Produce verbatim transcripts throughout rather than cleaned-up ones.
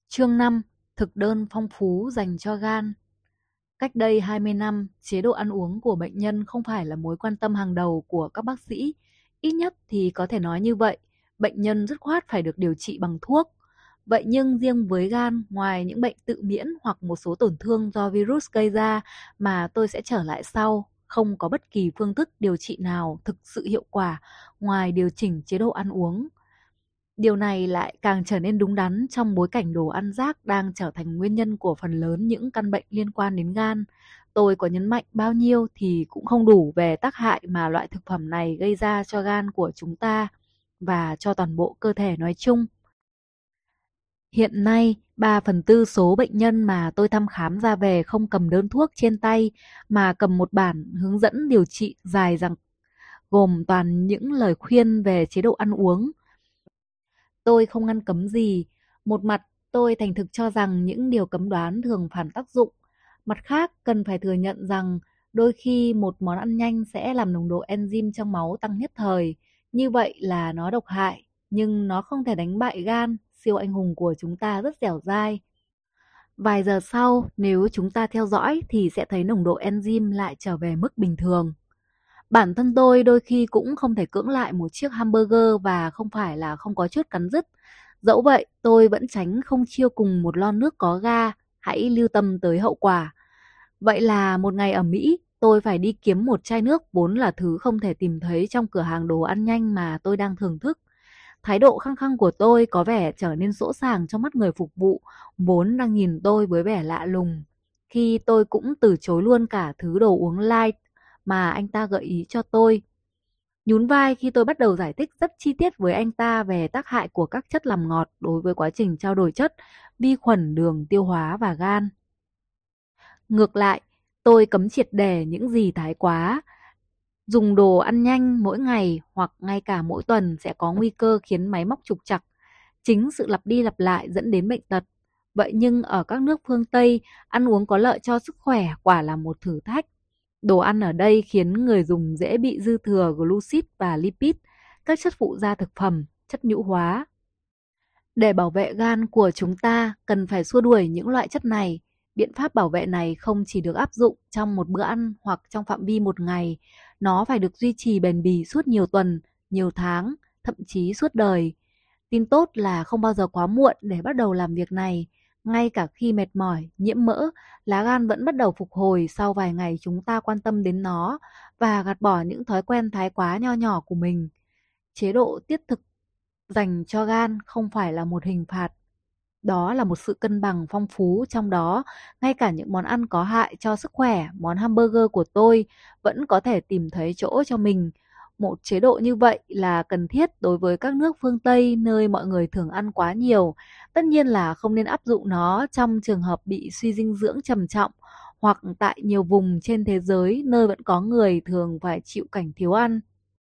Chương năm: Thực đơn phong phú dành cho gan. Cách đây hai mươi năm, chế độ ăn uống của bệnh nhân không phải là mối quan tâm hàng đầu của các bác sĩ. Ít nhất thì có thể nói như vậy, bệnh nhân dứt khoát phải được điều trị bằng thuốc. Vậy nhưng riêng với gan, ngoài những bệnh tự miễn hoặc một số tổn thương do virus gây ra mà tôi sẽ trở lại sau, không có bất kỳ phương thức điều trị nào thực sự hiệu quả ngoài điều chỉnh chế độ ăn uống. Điều này lại càng trở nên đúng đắn trong bối cảnh đồ ăn rác đang trở thành nguyên nhân của phần lớn những căn bệnh liên quan đến gan. Tôi có nhấn mạnh bao nhiêu thì cũng không đủ về tác hại mà loại thực phẩm này gây ra cho gan của chúng ta và cho toàn bộ cơ thể nói chung. Hiện nay, ba phần tư số bệnh nhân mà tôi thăm khám ra về không cầm đơn thuốc trên tay mà cầm một bản hướng dẫn điều trị dài dằng, gồm toàn những lời khuyên về chế độ ăn uống. Tôi không ngăn cấm gì. Một mặt, tôi thành thực cho rằng những điều cấm đoán thường phản tác dụng. Mặt khác, cần phải thừa nhận rằng đôi khi một món ăn nhanh sẽ làm nồng độ enzyme trong máu tăng nhất thời. Như vậy là nó độc hại, nhưng nó không thể đánh bại gan, siêu anh hùng của chúng ta rất dẻo dai. Vài giờ sau, nếu chúng ta theo dõi thì sẽ thấy nồng độ enzyme lại trở về mức bình thường. Bản thân tôi đôi khi cũng không thể cưỡng lại một chiếc hamburger và không phải là không có chút cắn rứt. Dẫu vậy, tôi vẫn tránh không chia cùng một lon nước có ga, hãy lưu tâm tới hậu quả. Vậy là một ngày ở Mỹ, tôi phải đi kiếm một chai nước vốn là thứ không thể tìm thấy trong cửa hàng đồ ăn nhanh mà tôi đang thưởng thức. Thái độ khăng khăng của tôi có vẻ trở nên sỗ sàng trong mắt người phục vụ, vốn đang nhìn tôi với vẻ lạ lùng. Khi tôi cũng từ chối luôn cả thứ đồ uống light mà anh ta gợi ý cho tôi. Nhún vai khi tôi bắt đầu giải thích rất chi tiết với anh ta về tác hại của các chất làm ngọt đối với quá trình trao đổi chất, vi khuẩn đường tiêu hóa và gan. Ngược lại, tôi cấm triệt để những gì thái quá. Dùng đồ ăn nhanh mỗi ngày hoặc ngay cả mỗi tuần sẽ có nguy cơ khiến máy móc trục trặc. Chính sự lặp đi lặp lại dẫn đến bệnh tật. Vậy nhưng ở các nước phương Tây, ăn uống có lợi cho sức khỏe quả là một thử thách. Đồ ăn ở đây khiến người dùng dễ bị dư thừa glucid và lipid, các chất phụ gia thực phẩm, chất nhũ hóa. Để bảo vệ gan của chúng ta, cần phải xua đuổi những loại chất này. Biện pháp bảo vệ này không chỉ được áp dụng trong một bữa ăn hoặc trong phạm vi một ngày, nó phải được duy trì bền bỉ suốt nhiều tuần, nhiều tháng, thậm chí suốt đời. Tin tốt là không bao giờ quá muộn để bắt đầu làm việc này. Ngay cả khi mệt mỏi, nhiễm mỡ, lá gan vẫn bắt đầu phục hồi sau vài ngày chúng ta quan tâm đến nó và gạt bỏ những thói quen thái quá nho nhỏ của mình. Chế độ tiết thực dành cho gan không phải là một hình phạt. Đó là một sự cân bằng phong phú, trong đó ngay cả những món ăn có hại cho sức khỏe, món hamburger của tôi vẫn có thể tìm thấy chỗ cho mình. Một chế độ như vậy là cần thiết đối với các nước phương Tây nơi mọi người thường ăn quá nhiều. Tất nhiên là không nên áp dụng nó trong trường hợp bị suy dinh dưỡng trầm trọng hoặc tại nhiều vùng trên thế giới nơi vẫn có người thường phải chịu cảnh thiếu ăn.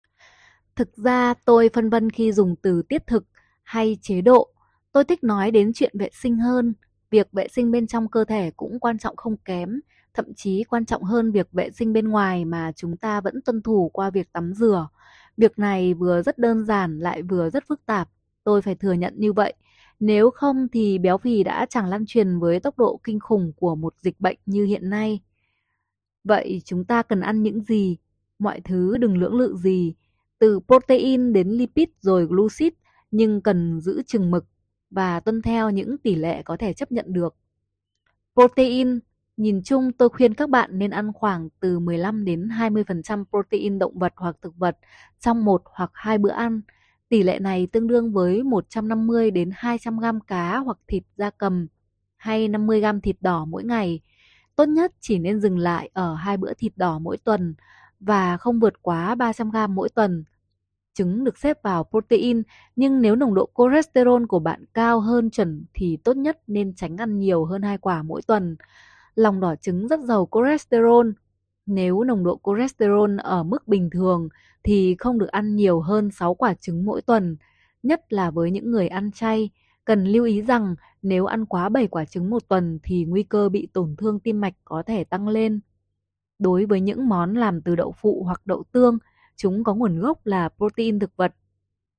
Thực ra tôi phân vân khi dùng từ tiết thực hay chế độ. Tôi thích nói đến chuyện vệ sinh hơn. Việc vệ sinh bên trong cơ thể cũng quan trọng không kém, thậm chí quan trọng hơn việc vệ sinh bên ngoài mà chúng ta vẫn tuân thủ qua việc tắm rửa. Việc này vừa rất đơn giản lại vừa rất phức tạp. Tôi phải thừa nhận như vậy. Nếu không thì béo phì đã chẳng lan truyền với tốc độ kinh khủng của một dịch bệnh như hiện nay. Vậy chúng ta cần ăn những gì? Mọi thứ đừng lưỡng lự gì, từ protein đến lipid rồi glucid, nhưng cần giữ chừng mực và tuân theo những tỷ lệ có thể chấp nhận được. Protein, nhìn chung tôi khuyên các bạn nên ăn khoảng từ mười lăm đến hai mươi phần trăm protein động vật hoặc thực vật trong một hoặc hai bữa ăn. Tỷ lệ này tương đương với một trăm năm mươi đến hai trăm gam cá hoặc thịt gia cầm hay năm mươi gam thịt đỏ mỗi ngày. Tốt nhất chỉ nên dừng lại ở hai bữa thịt đỏ mỗi tuần và không vượt quá ba trăm gam mỗi tuần. Trứng được xếp vào protein, nhưng nếu nồng độ cholesterol của bạn cao hơn chuẩn thì tốt nhất nên tránh ăn nhiều hơn hai quả mỗi tuần. Lòng đỏ trứng rất giàu cholesterol. Nếu nồng độ cholesterol ở mức bình thường thì không được ăn nhiều hơn sáu quả trứng mỗi tuần, nhất là với những người ăn chay. Cần lưu ý rằng nếu ăn quá bảy quả trứng một tuần thì nguy cơ bị tổn thương tim mạch có thể tăng lên. Đối với những món làm từ đậu phụ hoặc đậu tương, chúng có nguồn gốc là protein thực vật.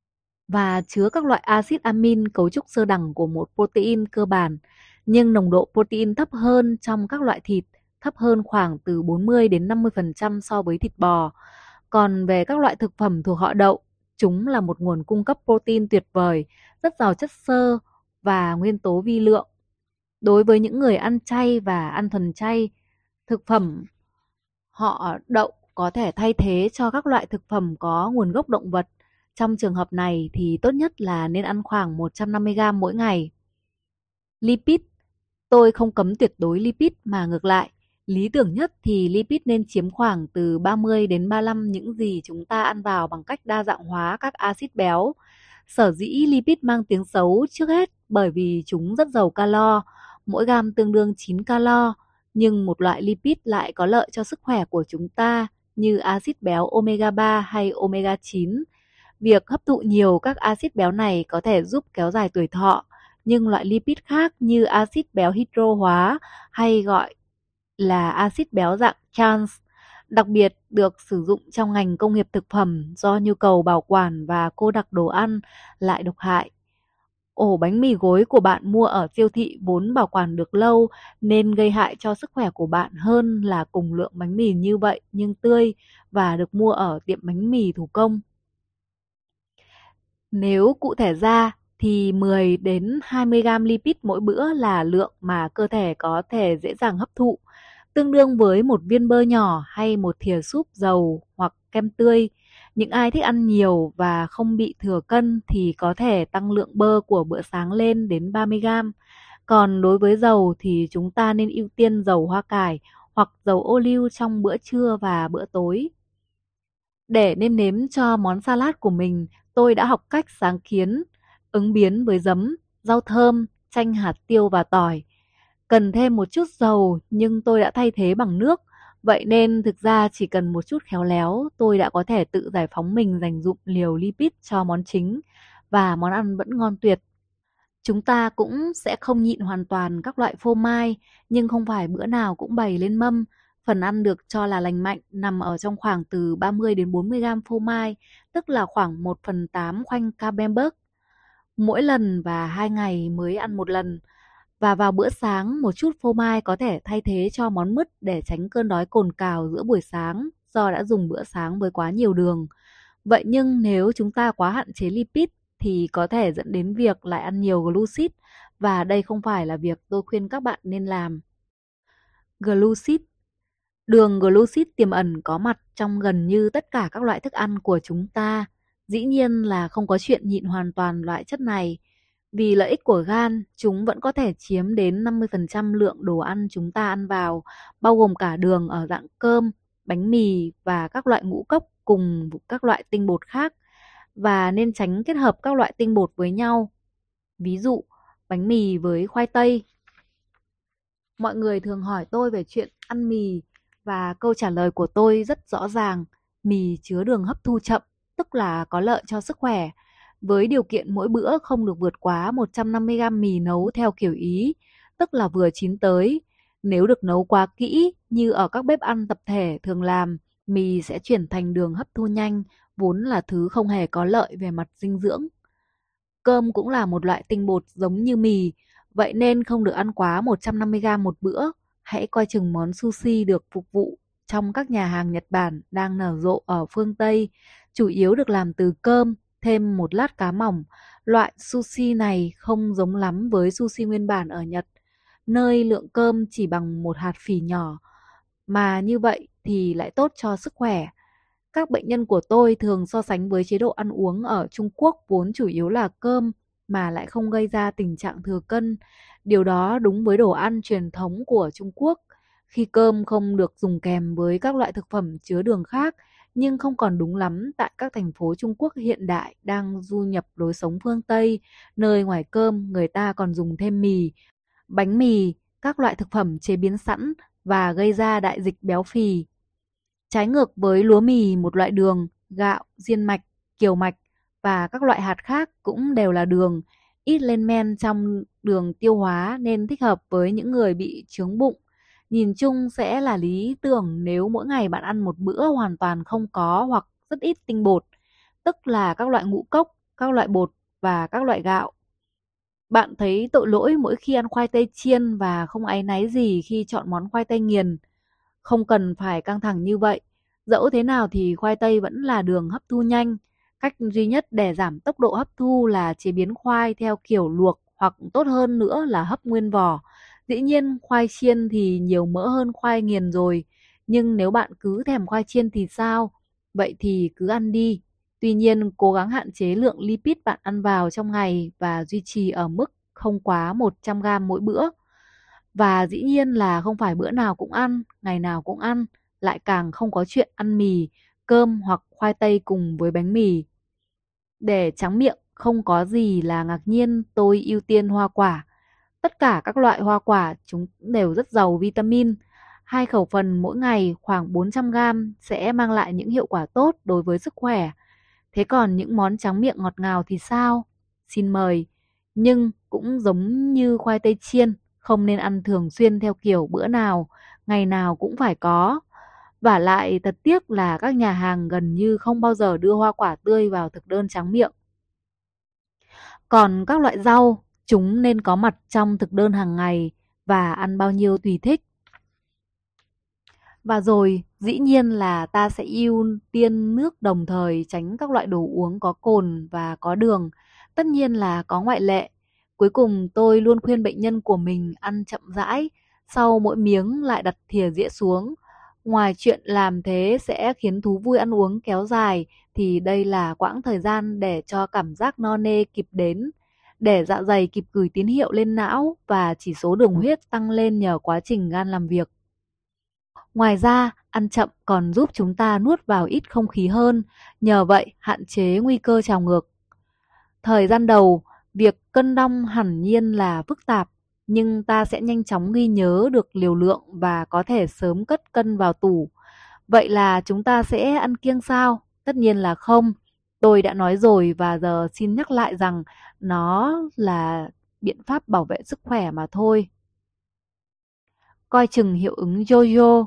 và chứa các loại axit amin cấu trúc sơ đẳng của một protein cơ bản, nhưng nồng độ protein thấp hơn trong các loại thịt, thấp hơn khoảng từ bốn mươi đến năm mươi phần trăm so với thịt bò. Còn về các loại thực phẩm thuộc họ đậu, chúng là một nguồn cung cấp protein tuyệt vời, rất giàu chất xơ và nguyên tố vi lượng. Đối với những người ăn chay và ăn thuần chay, thực phẩm họ đậu có thể thay thế cho các loại thực phẩm có nguồn gốc động vật. Trong trường hợp này thì tốt nhất là nên ăn khoảng một trăm năm mươi gam mỗi ngày. Lipid, tôi không cấm tuyệt đối lipid mà ngược lại. Lý tưởng nhất thì lipid nên chiếm khoảng từ ba mươi đến ba mươi lăm những gì chúng ta ăn vào bằng cách đa dạng hóa các axit béo. Sở dĩ lipid mang tiếng xấu trước hết bởi vì chúng rất giàu calo, mỗi gam tương đương chín calo, nhưng một loại lipid lại có lợi cho sức khỏe của chúng ta như axit béo omega ba hay omega chín. Việc hấp thụ nhiều các axit béo này có thể giúp kéo dài tuổi thọ, nhưng loại lipid khác như axit béo hydro hóa hay gọi là axit béo dạng trans, đặc biệt được sử dụng trong ngành công nghiệp thực phẩm do nhu cầu bảo quản và cô đặc đồ ăn lại độc hại. Ổ bánh mì gối của bạn mua ở siêu thị vốn bảo quản được lâu nên gây hại cho sức khỏe của bạn hơn là cùng lượng bánh mì như vậy nhưng tươi và được mua ở tiệm bánh mì thủ công. Nếu cụ thể ra thì mười đến hai mươi gam lipid mỗi bữa là lượng mà cơ thể có thể dễ dàng hấp thụ, tương đương với một viên bơ nhỏ hay một thìa súp dầu hoặc kem tươi. Những ai thích ăn nhiều và không bị thừa cân thì có thể tăng lượng bơ của bữa sáng lên đến ba mươi gam. Còn đối với dầu thì chúng ta nên ưu tiên dầu hoa cải hoặc dầu ô liu trong bữa trưa và bữa tối. Để nêm nếm cho món salad của mình, tôi đã học cách sáng kiến, ứng biến với giấm, rau thơm, chanh hạt tiêu và tỏi. Cần thêm một chút dầu nhưng tôi đã thay thế bằng nước, vậy nên thực ra chỉ cần một chút khéo léo, tôi đã có thể tự giải phóng mình dành dụm liều lipid cho món chính và món ăn vẫn ngon tuyệt. Chúng ta cũng sẽ không nhịn hoàn toàn các loại phô mai, nhưng không phải bữa nào cũng bày lên mâm. Phần ăn được cho là lành mạnh nằm ở trong khoảng từ ba mươi đến bốn mươi gam phô mai, tức là khoảng một phần tám khoanh Camembert. Mỗi lần và hai ngày mới ăn một lần. Và vào bữa sáng, một chút phô mai có thể thay thế cho món mứt để tránh cơn đói cồn cào giữa buổi sáng do đã dùng bữa sáng với quá nhiều đường. Vậy nhưng nếu chúng ta quá hạn chế lipid thì có thể dẫn đến việc lại ăn nhiều glucid, và đây không phải là việc tôi khuyên các bạn nên làm. Glucid. Đường glucid tiềm ẩn có mặt trong gần như tất cả các loại thức ăn của chúng ta. Dĩ nhiên là không có chuyện nhịn hoàn toàn loại chất này. Vì lợi ích của gan, chúng vẫn có thể chiếm đến năm mươi phần trăm lượng đồ ăn chúng ta ăn vào, bao gồm cả đường ở dạng cơm, bánh mì và các loại ngũ cốc cùng các loại tinh bột khác, và nên tránh kết hợp các loại tinh bột với nhau. Ví dụ, bánh mì với khoai tây. Mọi người thường hỏi tôi về chuyện ăn mì và câu trả lời của tôi rất rõ ràng, mì chứa đường hấp thu chậm, tức là có lợi cho sức khỏe. Với điều kiện mỗi bữa không được vượt quá một trăm năm mươi gam mì nấu theo kiểu Ý, tức là vừa chín tới. Nếu được nấu quá kỹ như ở các bếp ăn tập thể thường làm, mì sẽ chuyển thành đường hấp thu nhanh, vốn là thứ không hề có lợi về mặt dinh dưỡng. Cơm cũng là một loại tinh bột giống như mì, vậy nên không được ăn quá một trăm năm mươi gam một bữa. Hãy coi chừng món sushi được phục vụ trong các nhà hàng Nhật Bản đang nở rộ ở phương Tây, chủ yếu được làm từ cơm, thêm một lát cá mỏng. Loại sushi này không giống lắm với sushi nguyên bản ở Nhật, nơi lượng cơm chỉ bằng một hạt phỉ nhỏ, mà như vậy thì lại tốt cho sức khỏe. Các bệnh nhân của tôi thường so sánh với chế độ ăn uống ở Trung Quốc vốn chủ yếu là cơm mà lại không gây ra tình trạng thừa cân. Điều đó đúng với đồ ăn truyền thống của Trung Quốc, khi cơm không được dùng kèm với các loại thực phẩm chứa đường khác, nhưng không còn đúng lắm tại các thành phố Trung Quốc hiện đại đang du nhập lối sống phương Tây, nơi ngoài cơm người ta còn dùng thêm mì, bánh mì, các loại thực phẩm chế biến sẵn và gây ra đại dịch béo phì. Trái ngược với lúa mì, một loại đường, gạo, diên mạch, kiều mạch và các loại hạt khác cũng đều là đường, ít lên men trong đường tiêu hóa nên thích hợp với những người bị chướng bụng. Nhìn chung sẽ là lý tưởng nếu mỗi ngày bạn ăn một bữa hoàn toàn không có hoặc rất ít tinh bột, tức là các loại ngũ cốc, các loại bột và các loại gạo. Bạn thấy tội lỗi mỗi khi ăn khoai tây chiên và không áy náy gì khi chọn món khoai tây nghiền. Không cần phải căng thẳng như vậy. Dẫu thế nào thì khoai tây vẫn là đường hấp thu nhanh. Cách duy nhất để giảm tốc độ hấp thu là chế biến khoai theo kiểu luộc, hoặc tốt hơn nữa là hấp nguyên vỏ. Dĩ nhiên khoai chiên thì nhiều mỡ hơn khoai nghiền rồi, nhưng nếu bạn cứ thèm khoai chiên thì sao? Vậy thì cứ ăn đi. Tuy nhiên cố gắng hạn chế lượng lipid bạn ăn vào trong ngày và duy trì ở mức không quá một trăm gam mỗi bữa. Và dĩ nhiên là không phải bữa nào cũng ăn, ngày nào cũng ăn, lại càng không có chuyện ăn mì, cơm hoặc khoai tây cùng với bánh mì. Để tráng miệng không có gì là ngạc nhiên, tôi ưu tiên hoa quả. Tất cả các loại hoa quả chúng đều rất giàu vitamin. Hai khẩu phần mỗi ngày khoảng bốn trăm gam sẽ mang lại những hiệu quả tốt đối với sức khỏe. Thế còn những món tráng miệng ngọt ngào thì sao? Xin mời. Nhưng cũng giống như khoai tây chiên, không nên ăn thường xuyên theo kiểu bữa nào, ngày nào cũng phải có. Vả lại thật tiếc là các nhà hàng gần như không bao giờ đưa hoa quả tươi vào thực đơn tráng miệng. Còn các loại rau, chúng nên có mặt trong thực đơn hàng ngày và ăn bao nhiêu tùy thích. Và rồi, dĩ nhiên là ta sẽ ưu tiên nước, đồng thời tránh các loại đồ uống có cồn và có đường. Tất nhiên là có ngoại lệ. Cuối cùng tôi luôn khuyên bệnh nhân của mình ăn chậm rãi, sau mỗi miếng lại đặt thìa dĩa xuống. Ngoài chuyện làm thế sẽ khiến thú vui ăn uống kéo dài, thì đây là quãng thời gian để cho cảm giác no nê kịp đến, để dạ dày kịp gửi tín hiệu lên não và chỉ số đường huyết tăng lên nhờ quá trình gan làm việc. Ngoài ra, ăn chậm còn giúp chúng ta nuốt vào ít không khí hơn, nhờ vậy hạn chế nguy cơ trào ngược. Thời gian đầu, việc cân đong hẳn nhiên là phức tạp, nhưng ta sẽ nhanh chóng ghi nhớ được liều lượng và có thể sớm cất cân vào tủ. Vậy là chúng ta sẽ ăn kiêng sao? Tất nhiên là không. Tôi đã nói rồi và giờ xin nhắc lại rằng nó là biện pháp bảo vệ sức khỏe mà thôi. Coi chừng hiệu ứng yo-yo.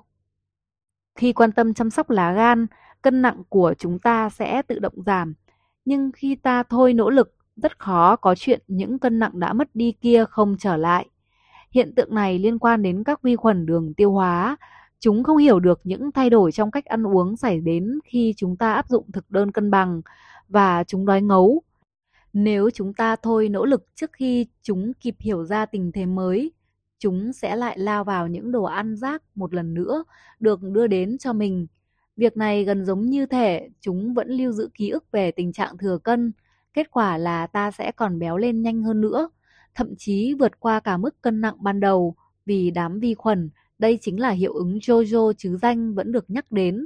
Khi quan tâm chăm sóc lá gan, cân nặng của chúng ta sẽ tự động giảm. Nhưng khi ta thôi nỗ lực, rất khó có chuyện những cân nặng đã mất đi kia không trở lại. Hiện tượng này liên quan đến các vi khuẩn đường tiêu hóa. Chúng không hiểu được những thay đổi trong cách ăn uống xảy đến khi chúng ta áp dụng thực đơn cân bằng, và chúng đói ngấu. Nếu chúng ta thôi nỗ lực trước khi chúng kịp hiểu ra tình thế mới, chúng sẽ lại lao vào những đồ ăn rác một lần nữa được đưa đến cho mình. Việc này gần giống như thể chúng vẫn lưu giữ ký ức về tình trạng thừa cân. Kết quả là ta sẽ còn béo lên nhanh hơn nữa, thậm chí vượt qua cả mức cân nặng ban đầu, vì đám vi khuẩn. Đây chính là hiệu ứng yo-yo chứ danh vẫn được nhắc đến.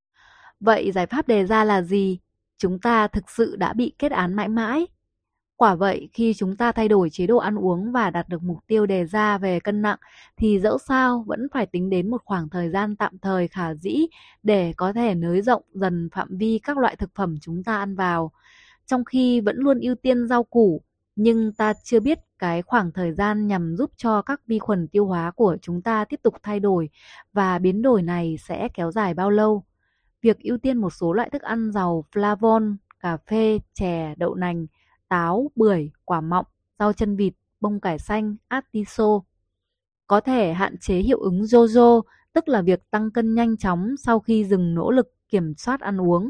Vậy giải pháp đề ra là gì? Chúng ta thực sự đã bị kết án mãi mãi. Quả vậy, khi chúng ta thay đổi chế độ ăn uống và đạt được mục tiêu đề ra về cân nặng, thì dẫu sao vẫn phải tính đến một khoảng thời gian tạm thời khả dĩ để có thể nới rộng dần phạm vi các loại thực phẩm chúng ta ăn vào. Trong khi vẫn luôn ưu tiên rau củ, nhưng ta chưa biết cái khoảng thời gian nhằm giúp cho các vi khuẩn tiêu hóa của chúng ta tiếp tục thay đổi, và biến đổi này sẽ kéo dài bao lâu. Việc ưu tiên một số loại thức ăn giàu flavon, cà phê, chè, đậu nành, táo, bưởi, quả mọng, rau chân vịt, bông cải xanh, atiso có thể hạn chế hiệu ứng yo-yo, tức là việc tăng cân nhanh chóng sau khi dừng nỗ lực kiểm soát ăn uống.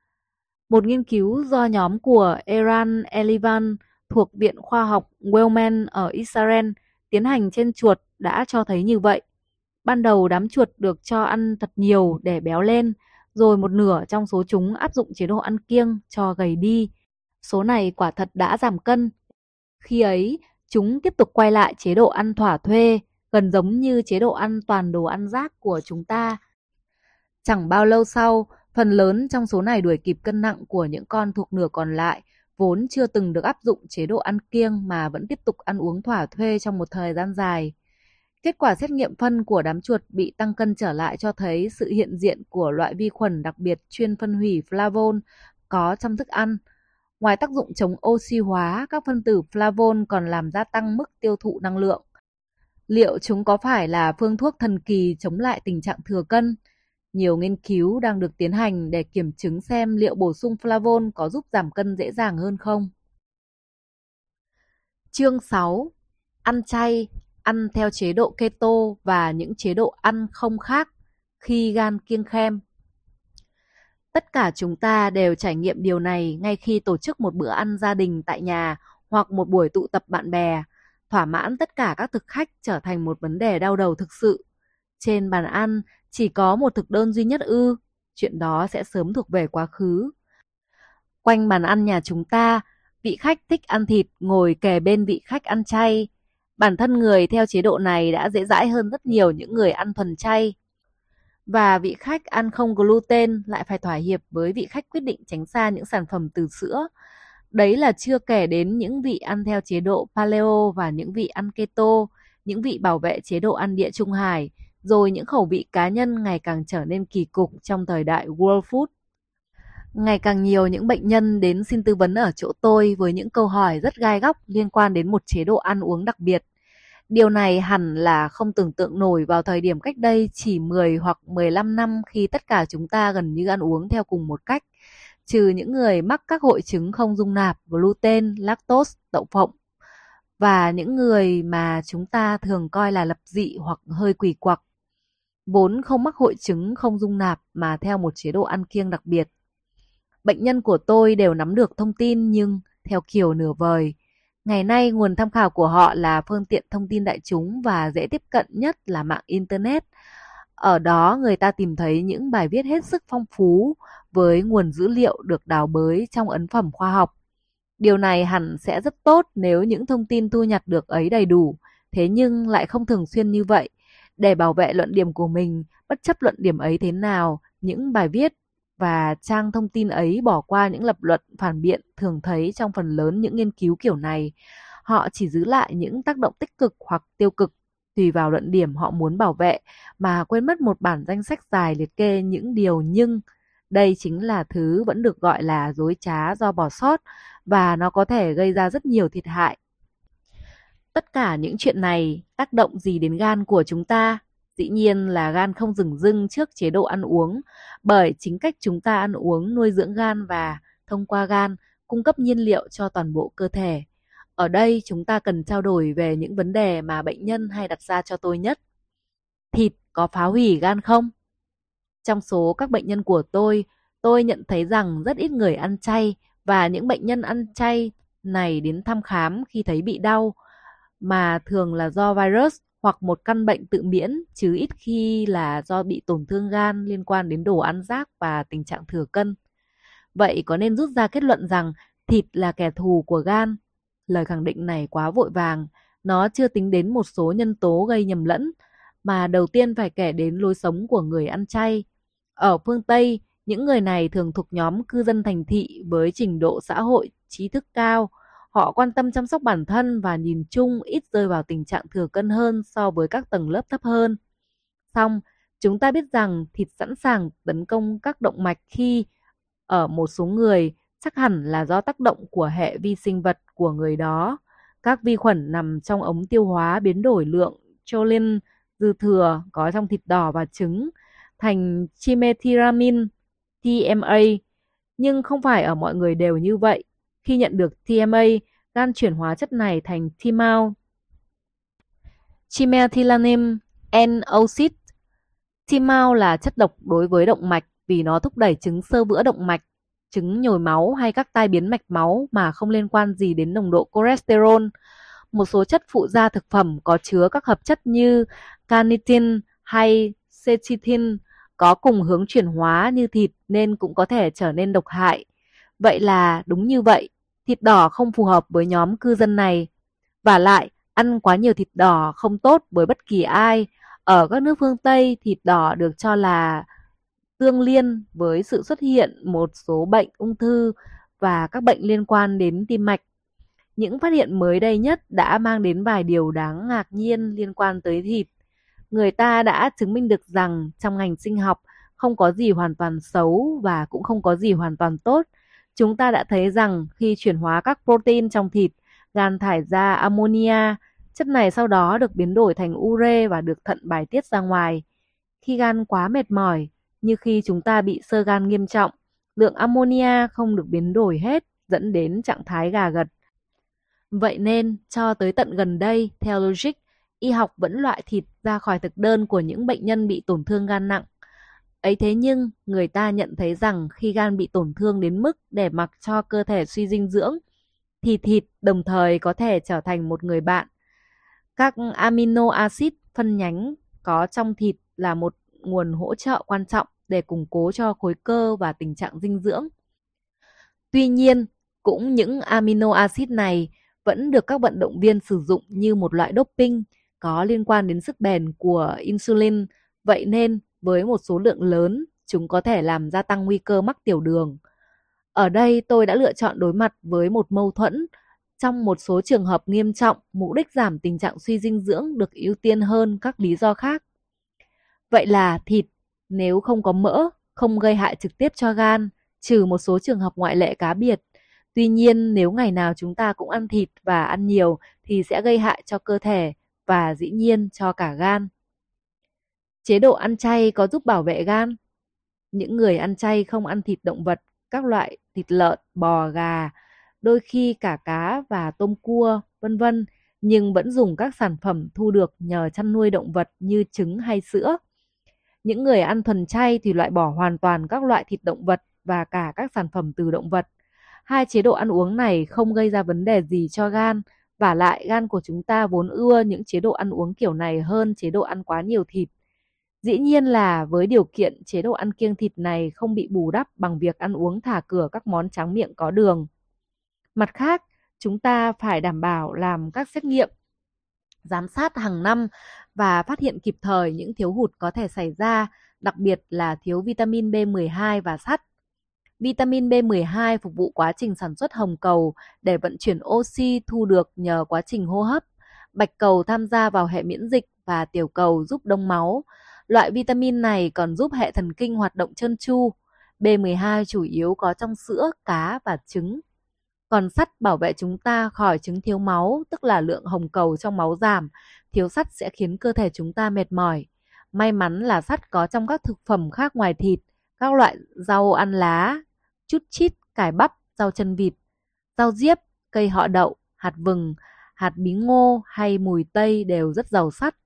Một nghiên cứu do nhóm của Eran Elivan thuộc Viện Khoa học Weizmann ở Israel tiến hành trên chuột đã cho thấy như vậy. Ban đầu đám chuột được cho ăn thật nhiều để béo lên, rồi một nửa trong số chúng áp dụng chế độ ăn kiêng cho gầy đi. Số này quả thật đã giảm cân. Khi ấy, chúng tiếp tục quay lại chế độ ăn thỏa thuê, gần giống như chế độ ăn toàn đồ ăn rác của chúng ta. Chẳng bao lâu sau, phần lớn trong số này đuổi kịp cân nặng của những con thuộc nửa còn lại, vốn chưa từng được áp dụng chế độ ăn kiêng mà vẫn tiếp tục ăn uống thỏa thuê trong một thời gian dài. Kết quả xét nghiệm phân của đám chuột bị tăng cân trở lại cho thấy sự hiện diện của loại vi khuẩn đặc biệt chuyên phân hủy flavon có trong thức ăn. Ngoài tác dụng chống oxy hóa, các phân tử flavon còn làm gia tăng mức tiêu thụ năng lượng. Liệu chúng có phải là phương thuốc thần kỳ chống lại tình trạng thừa cân? Nhiều nghiên cứu đang được tiến hành để kiểm chứng xem liệu bổ sung flavon có giúp giảm cân dễ dàng hơn không. Chương sáu. Ăn chay, ăn theo chế độ keto và những chế độ ăn không khác khi gan kiêng khem. Tất cả chúng ta đều trải nghiệm điều này ngay khi tổ chức một bữa ăn gia đình tại nhà hoặc một buổi tụ tập bạn bè. Thỏa mãn tất cả các thực khách trở thành một vấn đề đau đầu thực sự. Trên bàn ăn chỉ có một thực đơn duy nhất ư? Chuyện đó sẽ sớm thuộc về quá khứ. Quanh bàn ăn nhà chúng ta, vị khách thích ăn thịt ngồi kề bên vị khách ăn chay. Bản thân người theo chế độ này đã dễ dãi hơn rất nhiều những người ăn thuần chay. Và vị khách ăn không gluten lại phải thỏa hiệp với vị khách quyết định tránh xa những sản phẩm từ sữa. Đấy là chưa kể đến những vị ăn theo chế độ paleo và những vị ăn keto, những vị bảo vệ chế độ ăn địa trung hải, rồi những khẩu vị cá nhân ngày càng trở nên kỳ cục trong thời đại World Food. Ngày càng nhiều những bệnh nhân đến xin tư vấn ở chỗ tôi với những câu hỏi rất gai góc liên quan đến một chế độ ăn uống đặc biệt. Điều này hẳn là không tưởng tượng nổi vào thời điểm cách đây chỉ mười hoặc mười lăm năm khi tất cả chúng ta gần như ăn uống theo cùng một cách, trừ những người mắc các hội chứng không dung nạp gluten, lactose, đậu phộng, và những người mà chúng ta thường coi là lập dị hoặc hơi quỳ quặc, vốn không mắc hội chứng không dung nạp mà theo một chế độ ăn kiêng đặc biệt. Bệnh nhân của tôi đều nắm được thông tin nhưng theo kiểu nửa vời. Ngày nay nguồn tham khảo của họ là phương tiện thông tin đại chúng và dễ tiếp cận nhất là mạng Internet. Ở đó người ta tìm thấy những bài viết hết sức phong phú với nguồn dữ liệu được đào bới trong ấn phẩm khoa học. Điều này hẳn sẽ rất tốt nếu những thông tin thu nhặt được ấy đầy đủ, thế nhưng lại không thường xuyên như vậy. Để bảo vệ luận điểm của mình, bất chấp luận điểm ấy thế nào, những bài viết và trang thông tin ấy bỏ qua những lập luận phản biện thường thấy trong phần lớn những nghiên cứu kiểu này. Họ chỉ giữ lại những tác động tích cực hoặc tiêu cực tùy vào luận điểm họ muốn bảo vệ mà quên mất một bản danh sách dài liệt kê những điều nhưng. Đây chính là thứ vẫn được gọi là dối trá do bỏ sót và nó có thể gây ra rất nhiều thiệt hại. Tất cả những chuyện này tác động gì đến gan của chúng ta? Dĩ nhiên là gan không dửng dưng trước chế độ ăn uống, bởi chính cách chúng ta ăn uống nuôi dưỡng gan và, thông qua gan, cung cấp nhiên liệu cho toàn bộ cơ thể. Ở đây chúng ta cần trao đổi về những vấn đề mà bệnh nhân hay đặt ra cho tôi nhất. Thịt có phá hủy gan không? Trong số các bệnh nhân của tôi, tôi nhận thấy rằng rất ít người ăn chay và những bệnh nhân ăn chay này đến thăm khám khi thấy bị đau, mà thường là do virus hoặc một căn bệnh tự miễn, chứ ít khi là do bị tổn thương gan liên quan đến đồ ăn rác và tình trạng thừa cân. Vậy có nên rút ra kết luận rằng thịt là kẻ thù của gan? Lời khẳng định này quá vội vàng, nó chưa tính đến một số nhân tố gây nhầm lẫn, mà đầu tiên phải kể đến lối sống của người ăn chay. Ở phương Tây, những người này thường thuộc nhóm cư dân thành thị với trình độ xã hội, trí thức cao. Họ quan tâm chăm sóc bản thân và nhìn chung ít rơi vào tình trạng thừa cân hơn so với các tầng lớp thấp hơn. Song, chúng ta biết rằng thịt sẵn sàng tấn công các động mạch khi, ở một số người, chắc hẳn là do tác động của hệ vi sinh vật của người đó. Các vi khuẩn nằm trong ống tiêu hóa biến đổi lượng choline dư thừa có trong thịt đỏ và trứng thành trimethylamine T M A, nhưng không phải ở mọi người đều như vậy. Khi nhận được T M A, gan chuyển hóa chất này thành thymol, trimethylamine N-oxide. Thymol là chất độc đối với động mạch vì nó thúc đẩy chứng xơ vữa động mạch, chứng nhồi máu hay các tai biến mạch máu mà không liên quan gì đến nồng độ cholesterol. Một số chất phụ gia thực phẩm có chứa các hợp chất như carnitin hay quercetin có cùng hướng chuyển hóa như thịt nên cũng có thể trở nên độc hại. Vậy là đúng như vậy, thịt đỏ không phù hợp với nhóm cư dân này. Vả lại, ăn quá nhiều thịt đỏ không tốt với bất kỳ ai. Ở các nước phương Tây, thịt đỏ được cho là tương liên với sự xuất hiện một số bệnh ung thư và các bệnh liên quan đến tim mạch. Những phát hiện mới đây nhất đã mang đến vài điều đáng ngạc nhiên liên quan tới thịt. Người ta đã chứng minh được rằng trong ngành sinh học không có gì hoàn toàn xấu và cũng không có gì hoàn toàn tốt. Chúng ta đã thấy rằng khi chuyển hóa các protein trong thịt, gan thải ra ammonia, chất này sau đó được biến đổi thành ure và được thận bài tiết ra ngoài. Khi gan quá mệt mỏi, như khi chúng ta bị xơ gan nghiêm trọng, lượng ammonia không được biến đổi hết, dẫn đến trạng thái gà gật. Vậy nên, cho tới tận gần đây, theo logic, y học vẫn loại thịt ra khỏi thực đơn của những bệnh nhân bị tổn thương gan nặng. Ấy thế nhưng, người ta nhận thấy rằng khi gan bị tổn thương đến mức để mặc cho cơ thể suy dinh dưỡng, thì thịt đồng thời có thể trở thành một người bạn. Các amino acid phân nhánh có trong thịt là một nguồn hỗ trợ quan trọng để củng cố cho khối cơ và tình trạng dinh dưỡng. Tuy nhiên, cũng những amino acid này vẫn được các vận động viên sử dụng như một loại doping có liên quan đến sức bền của insulin. Vậy nên, với một số lượng lớn, chúng có thể làm gia tăng nguy cơ mắc tiểu đường. Ở đây tôi đã lựa chọn đối mặt với một mâu thuẫn. Trong một số trường hợp nghiêm trọng, mục đích giảm tình trạng suy dinh dưỡng được ưu tiên hơn các lý do khác. Vậy là thịt, nếu không có mỡ, không gây hại trực tiếp cho gan, trừ một số trường hợp ngoại lệ cá biệt. Tuy nhiên, nếu ngày nào chúng ta cũng ăn thịt và ăn nhiều thì sẽ gây hại cho cơ thể và dĩ nhiên cho cả gan. Chế độ ăn chay có giúp bảo vệ gan? Những người ăn chay không ăn thịt động vật, các loại thịt lợn, bò, gà, đôi khi cả cá và tôm cua, vân vân, nhưng vẫn dùng các sản phẩm thu được nhờ chăn nuôi động vật như trứng hay sữa. Những người ăn thuần chay thì loại bỏ hoàn toàn các loại thịt động vật và cả các sản phẩm từ động vật. Hai chế độ ăn uống này không gây ra vấn đề gì cho gan, vả lại gan của chúng ta vốn ưa những chế độ ăn uống kiểu này hơn chế độ ăn quá nhiều thịt. Dĩ nhiên là với điều kiện chế độ ăn kiêng thịt này không bị bù đắp bằng việc ăn uống thả cửa các món tráng miệng có đường. Mặt khác, chúng ta phải đảm bảo làm các xét nghiệm, giám sát hàng năm và phát hiện kịp thời những thiếu hụt có thể xảy ra, đặc biệt là thiếu vitamin B mười hai và sắt. Vitamin B mười hai phục vụ quá trình sản xuất hồng cầu để vận chuyển oxy thu được nhờ quá trình hô hấp. Bạch cầu tham gia vào hệ miễn dịch và tiểu cầu giúp đông máu. Loại vitamin này còn giúp hệ thần kinh hoạt động trơn tru. B mười hai chủ yếu có trong sữa, cá và trứng. Còn sắt bảo vệ chúng ta khỏi chứng thiếu máu, tức là lượng hồng cầu trong máu giảm. Thiếu sắt sẽ khiến cơ thể chúng ta mệt mỏi. May mắn là sắt có trong các thực phẩm khác ngoài thịt, các loại rau ăn lá, chút chít, cải bắp, rau chân vịt, rau diếp, cây họ đậu, hạt vừng, hạt bí ngô hay mùi tây đều rất giàu sắt.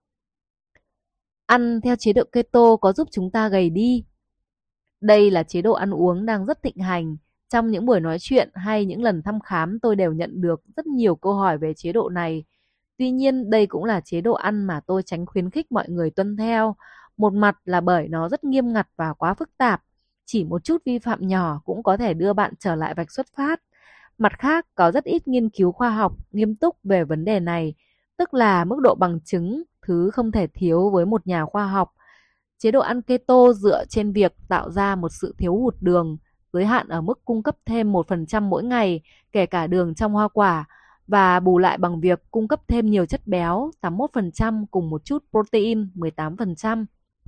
Ăn theo chế độ keto có giúp chúng ta gầy đi? Đây là chế độ ăn uống đang rất thịnh hành. Trong những buổi nói chuyện hay những lần thăm khám tôi đều nhận được rất nhiều câu hỏi về chế độ này. Tuy nhiên đây cũng là chế độ ăn mà tôi tránh khuyến khích mọi người tuân theo. Một mặt là bởi nó rất nghiêm ngặt và quá phức tạp. Chỉ một chút vi phạm nhỏ cũng có thể đưa bạn trở lại vạch xuất phát. Mặt khác, có rất ít nghiên cứu khoa học nghiêm túc về vấn đề này, tức là mức độ bằng chứng, thứ không thể thiếu với một nhà khoa học. Chế độ ăn keto dựa trên việc tạo ra một sự thiếu hụt đường, giới hạn ở mức cung cấp thêm một phần trăm mỗi ngày, kể cả đường trong hoa quả, và bù lại bằng việc cung cấp thêm nhiều chất béo, tám mươi mốt phần trăm cùng một chút protein, mười tám phần trăm.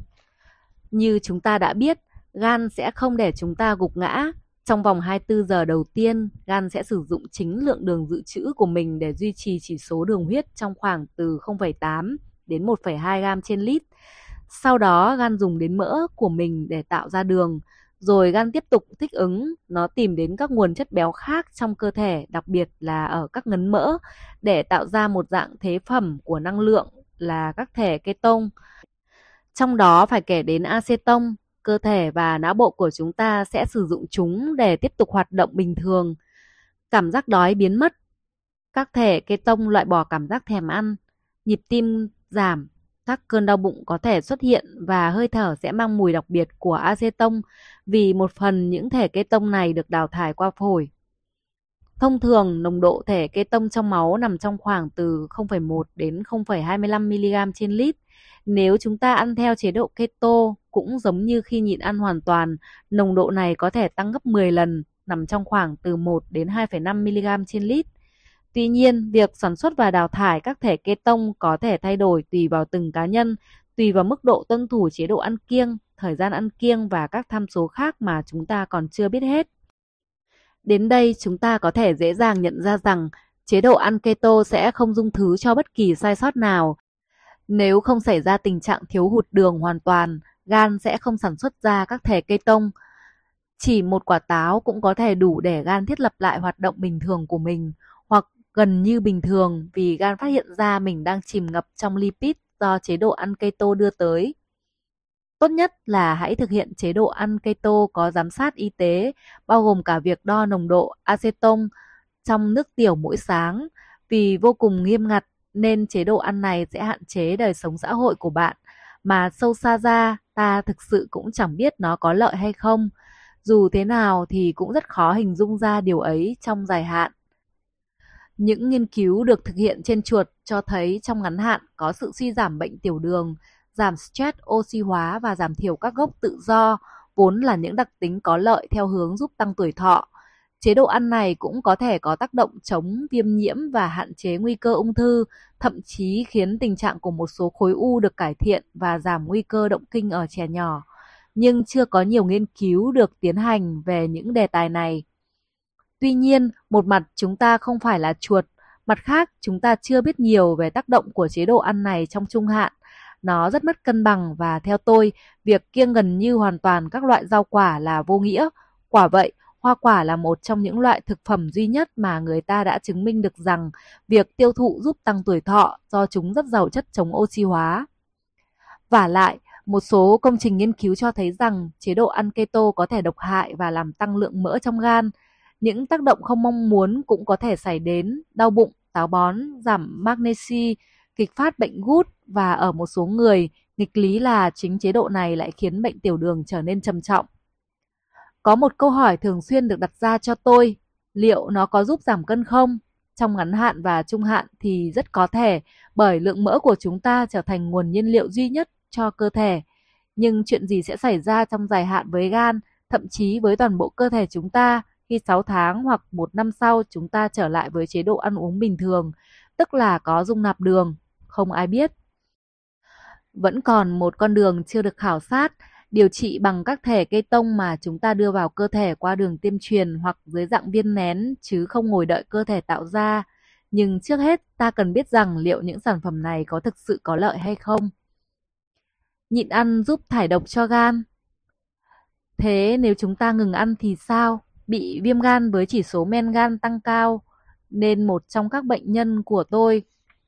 Như chúng ta đã biết, gan sẽ không để chúng ta gục ngã. Trong vòng hai mươi tư giờ đầu tiên, gan sẽ sử dụng chính lượng đường dự trữ của mình để duy trì chỉ số đường huyết trong khoảng từ không phẩy tám đến một phẩy hai gam trên lít. Sau đó, gan dùng đến mỡ của mình để tạo ra đường. Rồi gan tiếp tục thích ứng, nó tìm đến các nguồn chất béo khác trong cơ thể, đặc biệt là ở các ngấn mỡ, để tạo ra một dạng thế phẩm của năng lượng là các thể ketone. Trong đó phải kể đến acetone, cơ thể và não bộ của chúng ta sẽ sử dụng chúng để tiếp tục hoạt động bình thường. Cảm giác đói biến mất. Các thể ketone loại bỏ cảm giác thèm ăn, nhịp tim giảm, các cơn đau bụng có thể xuất hiện và hơi thở sẽ mang mùi đặc biệt của acetone vì một phần những thể ketone này được đào thải qua phổi. Thông thường, nồng độ thể ketone trong máu nằm trong khoảng từ không phẩy một đến không phẩy hai mươi lăm mi-li-gam trên lít. Nếu chúng ta ăn theo chế độ keto, cũng giống như khi nhịn ăn hoàn toàn, nồng độ này có thể tăng gấp mười lần, nằm trong khoảng từ một đến hai phẩy năm mi-li-gam trên lít. Tuy nhiên, việc sản xuất và đào thải các thể ketone có thể thay đổi tùy vào từng cá nhân, tùy vào mức độ tuân thủ chế độ ăn kiêng, thời gian ăn kiêng và các tham số khác mà chúng ta còn chưa biết hết. Đến đây chúng ta có thể dễ dàng nhận ra rằng chế độ ăn keto sẽ không dung thứ cho bất kỳ sai sót nào. Nếu không xảy ra tình trạng thiếu hụt đường hoàn toàn, gan sẽ không sản xuất ra các thể ketone. Chỉ một quả táo cũng có thể đủ để gan thiết lập lại hoạt động bình thường của mình, hoặc gần như bình thường, vì gan phát hiện ra mình đang chìm ngập trong lipid do chế độ ăn keto đưa tới. Tốt nhất là hãy thực hiện chế độ ăn keto có giám sát y tế, bao gồm cả việc đo nồng độ acetone trong nước tiểu mỗi sáng. Vì vô cùng nghiêm ngặt nên chế độ ăn này sẽ hạn chế đời sống xã hội của bạn, mà sâu xa ra ta thực sự cũng chẳng biết nó có lợi hay không. Dù thế nào thì cũng rất khó hình dung ra điều ấy trong dài hạn. Những nghiên cứu được thực hiện trên chuột cho thấy trong ngắn hạn có sự suy giảm bệnh tiểu đường, giảm stress oxy hóa và giảm thiểu các gốc tự do, vốn là những đặc tính có lợi theo hướng giúp tăng tuổi thọ. Chế độ ăn này cũng có thể có tác động chống viêm nhiễm và hạn chế nguy cơ ung thư, thậm chí khiến tình trạng của một số khối u được cải thiện và giảm nguy cơ động kinh ở trẻ nhỏ. Nhưng chưa có nhiều nghiên cứu được tiến hành về những đề tài này. Tuy nhiên, một mặt chúng ta không phải là chuột, mặt khác chúng ta chưa biết nhiều về tác động của chế độ ăn này trong trung hạn. Nó rất mất cân bằng và theo tôi, việc kiêng gần như hoàn toàn các loại rau quả là vô nghĩa. Quả vậy, hoa quả là một trong những loại thực phẩm duy nhất mà người ta đã chứng minh được rằng việc tiêu thụ giúp tăng tuổi thọ do chúng rất giàu chất chống oxy hóa. Vả lại, một số công trình nghiên cứu cho thấy rằng chế độ ăn keto có thể độc hại và làm tăng lượng mỡ trong gan. Những tác động không mong muốn cũng có thể xảy đến: đau bụng, táo bón, giảm magnesi, kịch phát bệnh gút, và ở một số người, nghịch lý là chính chế độ này lại khiến bệnh tiểu đường trở nên trầm trọng. Có một câu hỏi thường xuyên được đặt ra cho tôi: liệu nó có giúp giảm cân không? Trong ngắn hạn và trung hạn thì rất có thể, bởi lượng mỡ của chúng ta trở thành nguồn nhiên liệu duy nhất cho cơ thể. Nhưng chuyện gì sẽ xảy ra trong dài hạn với gan, thậm chí với toàn bộ cơ thể chúng ta, khi sáu tháng hoặc một năm sau chúng ta trở lại với chế độ ăn uống bình thường, tức là có dung nạp đường? Không ai biết. Vẫn còn một con đường chưa được khảo sát: điều trị bằng các thể ketone mà chúng ta đưa vào cơ thể qua đường tiêm truyền hoặc dưới dạng viên nén, chứ không ngồi đợi cơ thể tạo ra. Nhưng trước hết ta cần biết rằng liệu những sản phẩm này có thực sự có lợi hay không. Nhịn ăn giúp thải độc cho gan. Thế nếu chúng ta ngừng ăn thì sao? Bị viêm gan với chỉ số men gan tăng cao, nên một trong các bệnh nhân của tôi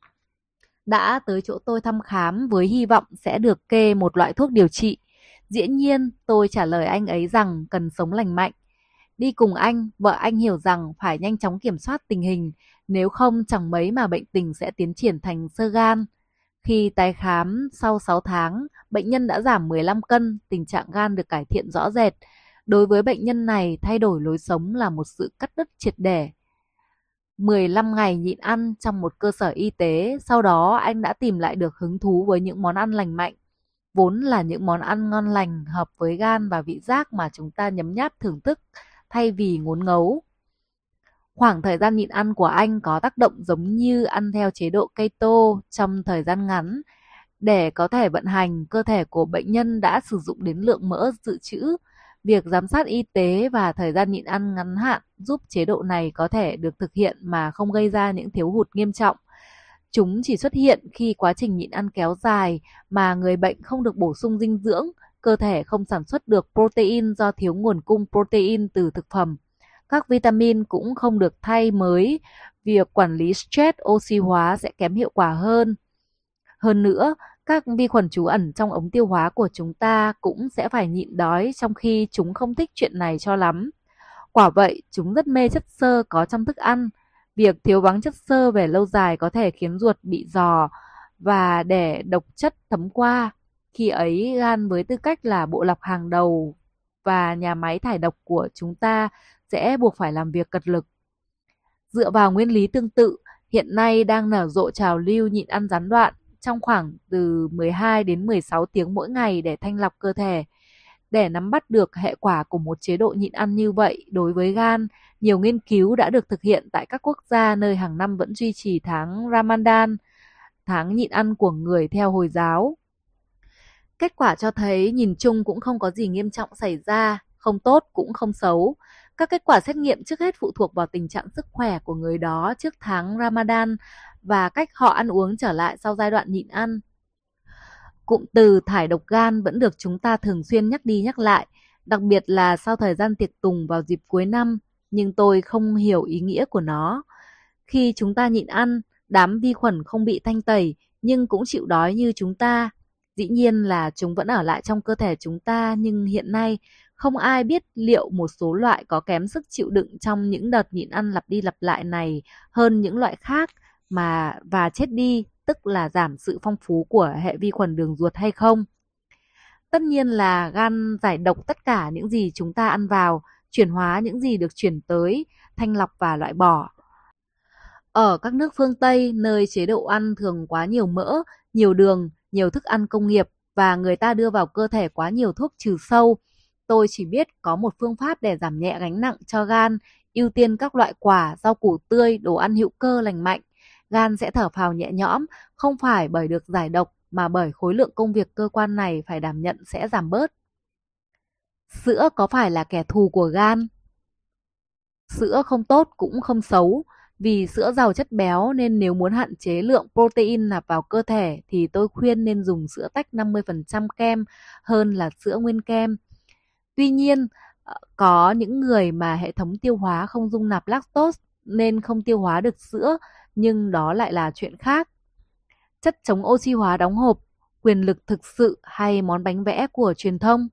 đã tới chỗ tôi thăm khám với hy vọng sẽ được kê một loại thuốc điều trị. Dĩ nhiên, tôi trả lời anh ấy rằng cần sống lành mạnh. Đi cùng anh, vợ anh hiểu rằng phải nhanh chóng kiểm soát tình hình, nếu không chẳng mấy mà bệnh tình sẽ tiến triển thành xơ gan. Khi tái khám sau sáu tháng, bệnh nhân đã giảm mười lăm cân, tình trạng gan được cải thiện rõ rệt. Đối với bệnh nhân này, thay đổi lối sống là một sự cắt đứt triệt để. mười lăm ngày nhịn ăn trong một cơ sở y tế, sau đó anh đã tìm lại được hứng thú với những món ăn lành mạnh, vốn là những món ăn ngon lành hợp với gan và vị giác mà chúng ta nhấm nháp thưởng thức thay vì ngốn ngấu. Khoảng thời gian nhịn ăn của anh có tác động giống như ăn theo chế độ keto trong thời gian ngắn. Để có thể vận hành, cơ thể của bệnh nhân đã sử dụng đến lượng mỡ dự trữ. Việc giám sát y tế và thời gian nhịn ăn ngắn hạn giúp chế độ này có thể được thực hiện mà không gây ra những thiếu hụt nghiêm trọng. Chúng chỉ xuất hiện khi quá trình nhịn ăn kéo dài mà người bệnh không được bổ sung dinh dưỡng, cơ thể không sản xuất được protein do thiếu nguồn cung protein từ thực phẩm. Các vitamin cũng không được thay mới, việc quản lý stress oxy hóa sẽ kém hiệu quả hơn. Hơn nữa, các vi khuẩn trú ẩn trong ống tiêu hóa của chúng ta cũng sẽ phải nhịn đói, trong khi chúng không thích chuyện này cho lắm. Quả vậy, chúng rất mê chất xơ có trong thức ăn. Việc thiếu vắng chất xơ về lâu dài có thể khiến ruột bị rò và để độc chất thấm qua. Khi ấy, gan với tư cách là bộ lọc hàng đầu và nhà máy thải độc của chúng ta sẽ buộc phải làm việc cật lực. Dựa vào nguyên lý tương tự, hiện nay đang nở rộ trào lưu nhịn ăn gián đoạn trong khoảng từ mười hai đến mười sáu tiếng mỗi ngày để thanh lọc cơ thể. Để nắm bắt được hệ quả của một chế độ nhịn ăn như vậy đối với gan, nhiều nghiên cứu đã được thực hiện tại các quốc gia nơi hàng năm vẫn duy trì tháng Ramadan, tháng nhịn ăn của người theo Hồi giáo. Kết quả cho thấy nhìn chung cũng không có gì nghiêm trọng xảy ra, không tốt cũng không xấu. Các kết quả xét nghiệm trước hết phụ thuộc vào tình trạng sức khỏe của người đó trước tháng Ramadan và cách họ ăn uống trở lại sau giai đoạn nhịn ăn. Cụm từ thải độc gan vẫn được chúng ta thường xuyên nhắc đi nhắc lại, đặc biệt là sau thời gian tiệc tùng vào dịp cuối năm, nhưng tôi không hiểu ý nghĩa của nó. Khi chúng ta nhịn ăn, đám vi khuẩn không bị thanh tẩy nhưng cũng chịu đói như chúng ta. Dĩ nhiên là chúng vẫn ở lại trong cơ thể chúng ta, nhưng hiện nay không ai biết liệu một số loại có kém sức chịu đựng trong những đợt nhịn ăn lặp đi lặp lại này hơn những loại khác mà và chết đi, tức là giảm sự phong phú của hệ vi khuẩn đường ruột hay không. Tất nhiên là gan giải độc tất cả những gì chúng ta ăn vào, chuyển hóa những gì được chuyển tới, thanh lọc và loại bỏ. Ở các nước phương Tây, nơi chế độ ăn thường quá nhiều mỡ, nhiều đường, nhiều thức ăn công nghiệp và người ta đưa vào cơ thể quá nhiều thuốc trừ sâu, tôi chỉ biết có một phương pháp để giảm nhẹ gánh nặng cho gan, ưu tiên các loại quả, rau củ tươi, đồ ăn hữu cơ lành mạnh. Gan sẽ thở phào nhẹ nhõm, không phải bởi được giải độc mà bởi khối lượng công việc cơ quan này phải đảm nhận sẽ giảm bớt. Sữa có phải là kẻ thù của gan? Sữa không tốt cũng không xấu. Vì sữa giàu chất béo nên nếu muốn hạn chế lượng protein nạp vào cơ thể thì tôi khuyên nên dùng sữa tách năm mươi phần trăm kem hơn là sữa nguyên kem. Tuy nhiên, có những người mà hệ thống tiêu hóa không dung nạp lactose nên không tiêu hóa được sữa, nhưng đó lại là chuyện khác. Chất chống oxy hóa đóng hộp, quyền lực thực sự hay món bánh vẽ của truyền thông.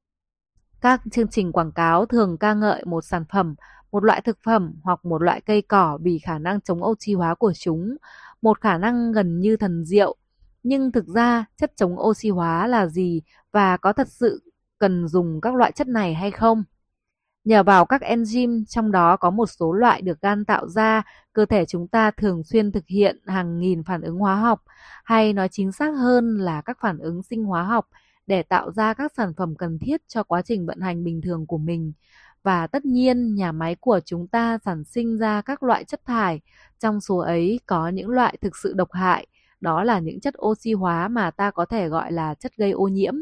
Các chương trình quảng cáo thường ca ngợi một sản phẩm, một loại thực phẩm hoặc một loại cây cỏ vì khả năng chống oxy hóa của chúng, một khả năng gần như thần diệu. Nhưng thực ra, chất chống oxy hóa là gì và có thật sự cần dùng các loại chất này hay không? Nhờ vào các enzyme, trong đó có một số loại được gan tạo ra, cơ thể chúng ta thường xuyên thực hiện hàng nghìn phản ứng hóa học, hay nói chính xác hơn là các phản ứng sinh hóa học, để tạo ra các sản phẩm cần thiết cho quá trình vận hành bình thường của mình. Và tất nhiên, nhà máy của chúng ta sản sinh ra các loại chất thải, trong số ấy có những loại thực sự độc hại, đó là những chất oxy hóa mà ta có thể gọi là chất gây ô nhiễm.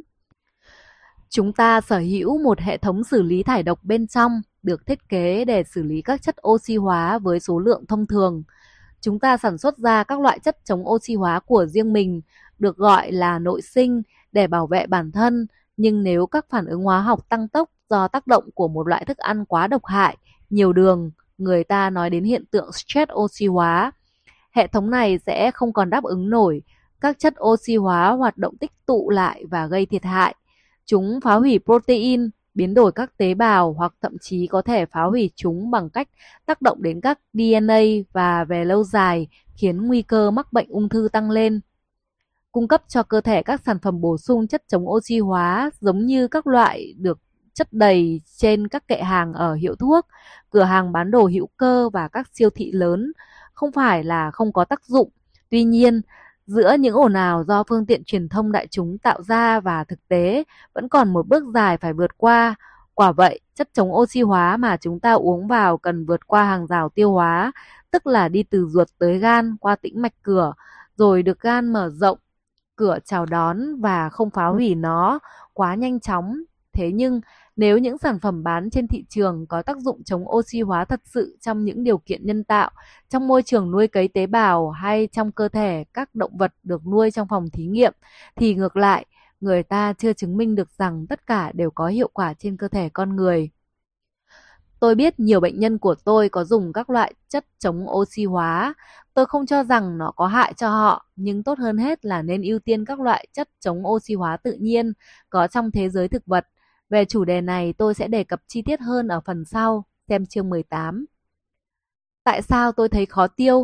Chúng ta sở hữu một hệ thống xử lý thải độc bên trong, được thiết kế để xử lý các chất oxy hóa với số lượng thông thường. Chúng ta sản xuất ra các loại chất chống oxy hóa của riêng mình, được gọi là nội sinh, để bảo vệ bản thân, nhưng nếu các phản ứng hóa học tăng tốc do tác động của một loại thức ăn quá độc hại, nhiều đường, người ta nói đến hiện tượng stress oxy hóa. Hệ thống này sẽ không còn đáp ứng nổi, các chất oxy hóa hoạt động tích tụ lại và gây thiệt hại. Chúng phá hủy protein, biến đổi các tế bào hoặc thậm chí có thể phá hủy chúng bằng cách tác động đến các đê en a và về lâu dài khiến nguy cơ mắc bệnh ung thư tăng lên. Cung cấp cho cơ thể các sản phẩm bổ sung chất chống oxy hóa giống như các loại được chất đầy trên các kệ hàng ở hiệu thuốc, cửa hàng bán đồ hữu cơ và các siêu thị lớn, không phải là không có tác dụng. Tuy nhiên, giữa những ồn ào do phương tiện truyền thông đại chúng tạo ra và thực tế vẫn còn một bước dài phải vượt qua. Quả vậy, chất chống oxy hóa mà chúng ta uống vào cần vượt qua hàng rào tiêu hóa, tức là đi từ ruột tới gan qua tĩnh mạch cửa, rồi được gan mở rộng, cửa chào đón và không phá hủy nó quá nhanh chóng. Thế nhưng, nếu những sản phẩm bán trên thị trường có tác dụng chống oxy hóa thật sự trong những điều kiện nhân tạo, trong môi trường nuôi cấy tế bào hay trong cơ thể các động vật được nuôi trong phòng thí nghiệm, thì ngược lại, người ta chưa chứng minh được rằng tất cả đều có hiệu quả trên cơ thể con người. Tôi biết nhiều bệnh nhân của tôi có dùng các loại chất chống oxy hóa. Tôi không cho rằng nó có hại cho họ, nhưng tốt hơn hết là nên ưu tiên các loại chất chống oxy hóa tự nhiên có trong thế giới thực vật. Về chủ đề này tôi sẽ đề cập chi tiết hơn ở phần sau, xem chương mười tám. Tại sao tôi thấy khó tiêu?